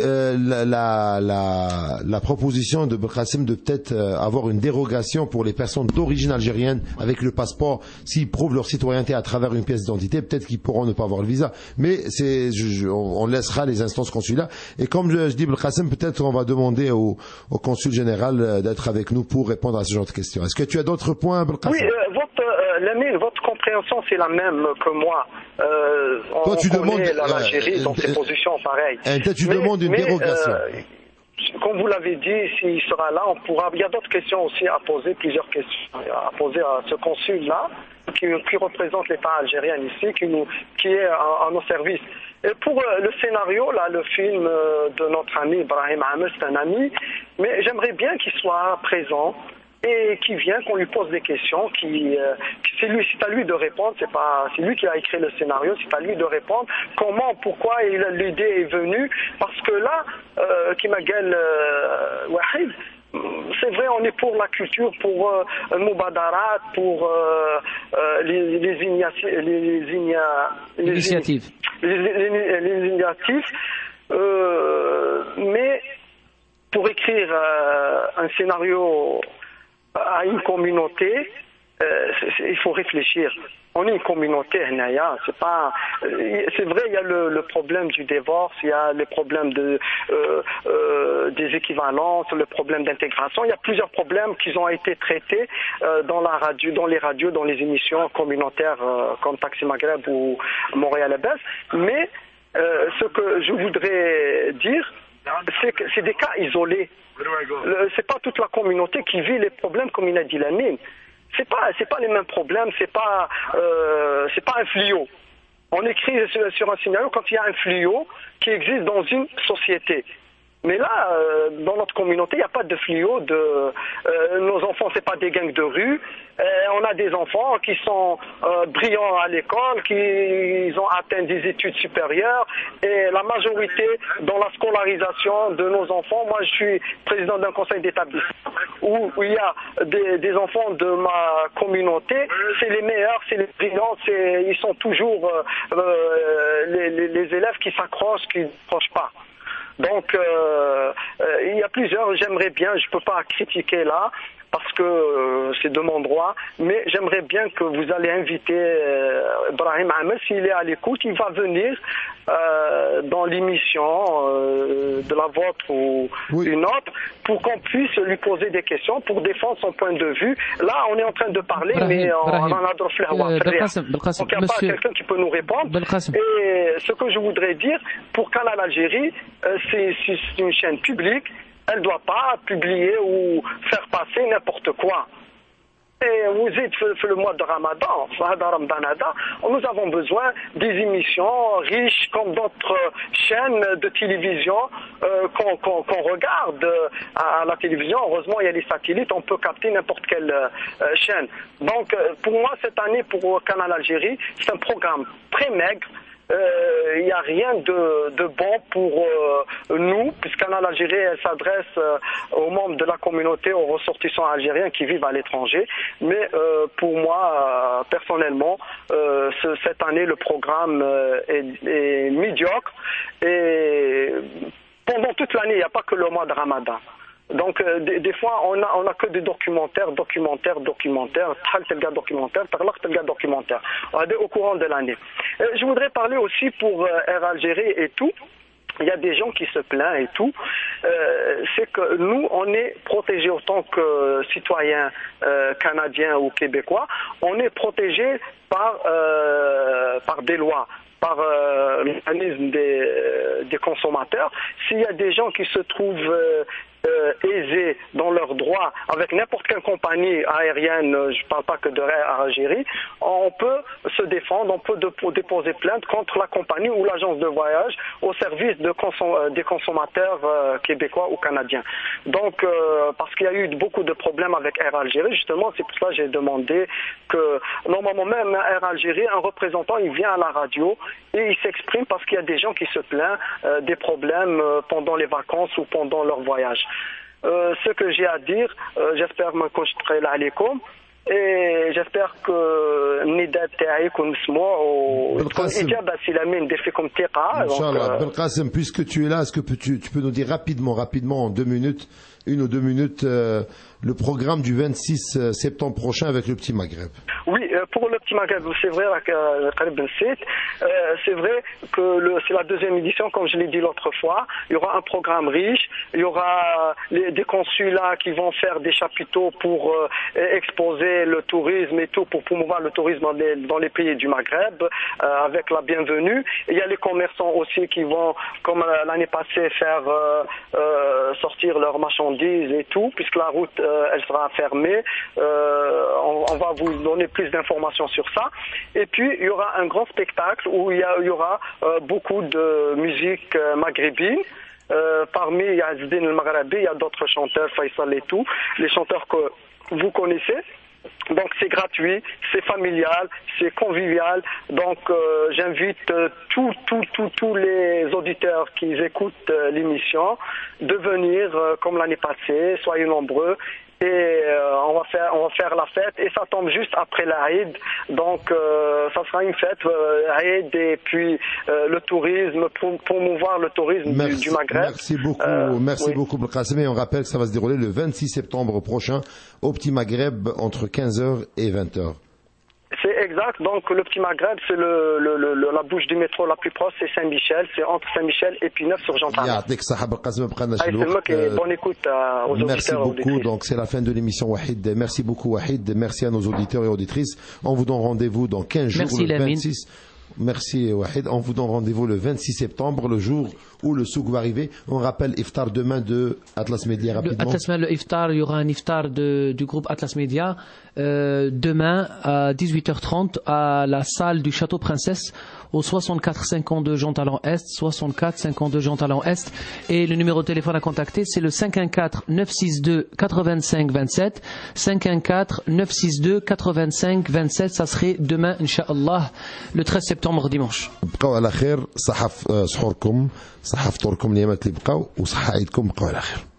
la proposition de Belkacem de peut-être avoir une dérogation pour les personnes d'origine algérienne avec le passeport, s'ils prouvent leur citoyenneté à travers une pièce d'identité, peut-être qu'ils pourront ne pas avoir le visa. Mais on laissera les instances consulaires. Et comme je dis Belkacem, peut-être on va demander au consul général d'être avec nous pour répondre à ce genre de questions. Est-ce que tu as d'autres points, Belkacem? Oui, votre compréhension c'est la même que moi. Toi, tu demandes l'Algérie dans ses positions pareilles. Tu demandes une dérogation. Comme vous l'avez dit, s'il sera là, il y a d'autres questions aussi à poser, plusieurs questions à poser à ce consul-là, qui représente l'État algérien ici, qui est à nos services. Et pour le scénario, là, le film de notre ami Brahim Ames, c'est un ami, mais j'aimerais bien qu'il soit présent et qu'il vienne, qu'on lui pose des questions, c'est à lui de répondre, c'est lui qui a écrit le scénario, c'est à lui de répondre comment, pourquoi l'idée est venue, parce que là, Kimagal Wahid, c'est vrai, on est pour la culture, pour Moubadarat, pour les initiatives. Mais pour écrire un scénario à une communauté, il faut réfléchir. On est une communauté, c'est vrai, il y a le problème du divorce, il y a les problèmes des équivalences, le problème d'intégration. Il y a plusieurs problèmes qui ont été traités dans les radios, dans les émissions communautaires comme Taxi Maghreb ou Montréal Abbas. Mais ce que je voudrais dire, c'est que c'est des cas isolés. C'est pas toute la communauté qui vit les problèmes comme il a dit Lamine. C'est pas les mêmes problèmes, c'est pas un fléau. On écrit sur un scénario quand il y a un fléau qui existe dans une société. Mais là, dans notre communauté, il n'y a pas de fléau. Nos enfants, c'est pas des gangs de rue. On a des enfants qui sont brillants à l'école, qui ont atteint des études supérieures. Et la majorité dans la scolarisation de nos enfants, moi je suis président d'un conseil d'établissement où il y a des enfants de ma communauté, c'est les meilleurs, c'est les brillants, ils sont toujours les élèves qui s'accrochent, qui ne s'accrochent pas. Donc, il y a plusieurs, j'aimerais bien, je ne peux pas critiquer là, parce que c'est de mon droit, mais j'aimerais bien que vous allez inviter Brahim Ames, s'il est à l'écoute, il va venir dans l'émission de la vôtre ou une autre, pour qu'on puisse lui poser des questions, pour défendre son point de vue. Là, on est en train de parler, mais on en a donc il n'y a pas quelqu'un qui peut nous répondre. Et ce que je voudrais dire, pour Canal Algérie, c'est une chaîne publique. Elle ne doit pas publier ou faire passer n'importe quoi. Et vous êtes le mois de Ramadan, nous avons besoin des émissions riches comme d'autres chaînes de télévision qu'on regarde à la télévision. Heureusement, il y a les satellites, on peut capter n'importe quelle chaîne. Donc, pour moi, cette année, pour Canal Algérie, c'est un programme très maigre. il n'y a rien de bon pour nous, puisqu'en Algérie, elle s'adresse aux membres de la communauté, aux ressortissants algériens qui vivent à l'étranger. Mais pour moi, personnellement, cette année, le programme est médiocre. Et pendant toute l'année, il n'y a pas que le mois de Ramadan. Donc, des fois, on a que des documentaires. On est au courant de l'année. Je voudrais parler aussi pour Air Algérie et tout. Il y a des gens qui se plaignent et tout. C'est que nous, on est protégés autant que citoyens canadiens ou québécois. On est protégés par des lois, par l'organisme des consommateurs. S'il y a des gens qui se trouvent aisés dans leurs droits avec n'importe quelle compagnie aérienne, je ne parle pas que de Air Algérie, on peut se défendre, on peut déposer plainte contre la compagnie ou l'agence de voyage au service des consommateurs québécois ou canadiens. Donc, parce qu'il y a eu beaucoup de problèmes avec Air Algérie, justement, c'est pour ça que j'ai demandé que, normalement même Air Algérie, un représentant, il vient à la radio et il s'exprime parce qu'il y a des gens qui se plaignent des problèmes pendant les vacances ou pendant leur voyage. Ce que j'ai à dire, j'espère que je serai là et j'espère que Nida Taïk ou Nismo Ijaba Silamine défait comme Tira. Inch'Allah. Belkacem, puisque tu es là, est-ce que tu peux nous dire rapidement, en 2 minutes, 1 ou 2 minutes, le programme du 26 septembre prochain avec le Petit Maghreb? Oui, pour le Petit Maghreb, c'est vrai, c'est vrai que c'est la 2e édition, comme je l'ai dit l'autre fois. Il y aura un programme riche, il y aura des consulats qui vont faire des chapiteaux pour exposer le tourisme et tout, pour promouvoir le tourisme dans les pays du Maghreb, avec la bienvenue. Et il y a les commerçants aussi qui vont, comme l'année passée, faire sortir leurs marchandises et tout, puisque la route elle sera fermée. On va vous donner plus d'informations sur ça. Et puis il y aura un grand spectacle où il y aura beaucoup de musique maghrébine. Parmi il y a Zdin el-Maghrabi, il y a d'autres chanteurs, Faisal et tout, les chanteurs que vous connaissez. Donc c'est gratuit, c'est familial, c'est convivial. Donc j'invite tous les auditeurs qui écoutent l'émission de venir comme l'année passée, soyez nombreux. Et on va faire la fête et ça tombe juste après l'Aïd, donc ça sera une fête Aïd et puis le tourisme, pour promouvoir le tourisme du Maghreb. Merci beaucoup Belkacem, et on rappelle que ça va se dérouler le 26 septembre prochain au Petit Maghreb entre 15h et 20h. C'est exact, donc le Petit Maghreb, c'est la bouche du métro la plus proche, c'est Saint-Michel, c'est entre Saint-Michel et Pinneuf sur Jean Talon. Bonne écoute aux auditeurs. Merci beaucoup, donc c'est la fin de l'émission Wahid. Merci beaucoup Wahid, merci à nos auditeurs et auditrices. On vous donne rendez-vous dans 15 jours, merci, le 26. Merci Wahid. On vous donne rendez-vous le 26 septembre, le jour où le souk va arriver. On rappelle Iftar demain de Atlas Media rapidement. Le Iftar, il y aura un Iftar du groupe Atlas Media demain à 18h30 à la salle du Château Princesse au 64 52 Jean Talon Est, 64 52 Jean Talon Est, et le numéro de téléphone à contacter c'est le 514 962 85 27, 514 962 85 27. Ça serait demain Inch'Allah le 13 septembre dimanche. بقوا على خير، صحة سحوركم، صحة فطوركم، نعمة اللي بقوا، وصحة عيدكم، بقوا على خير.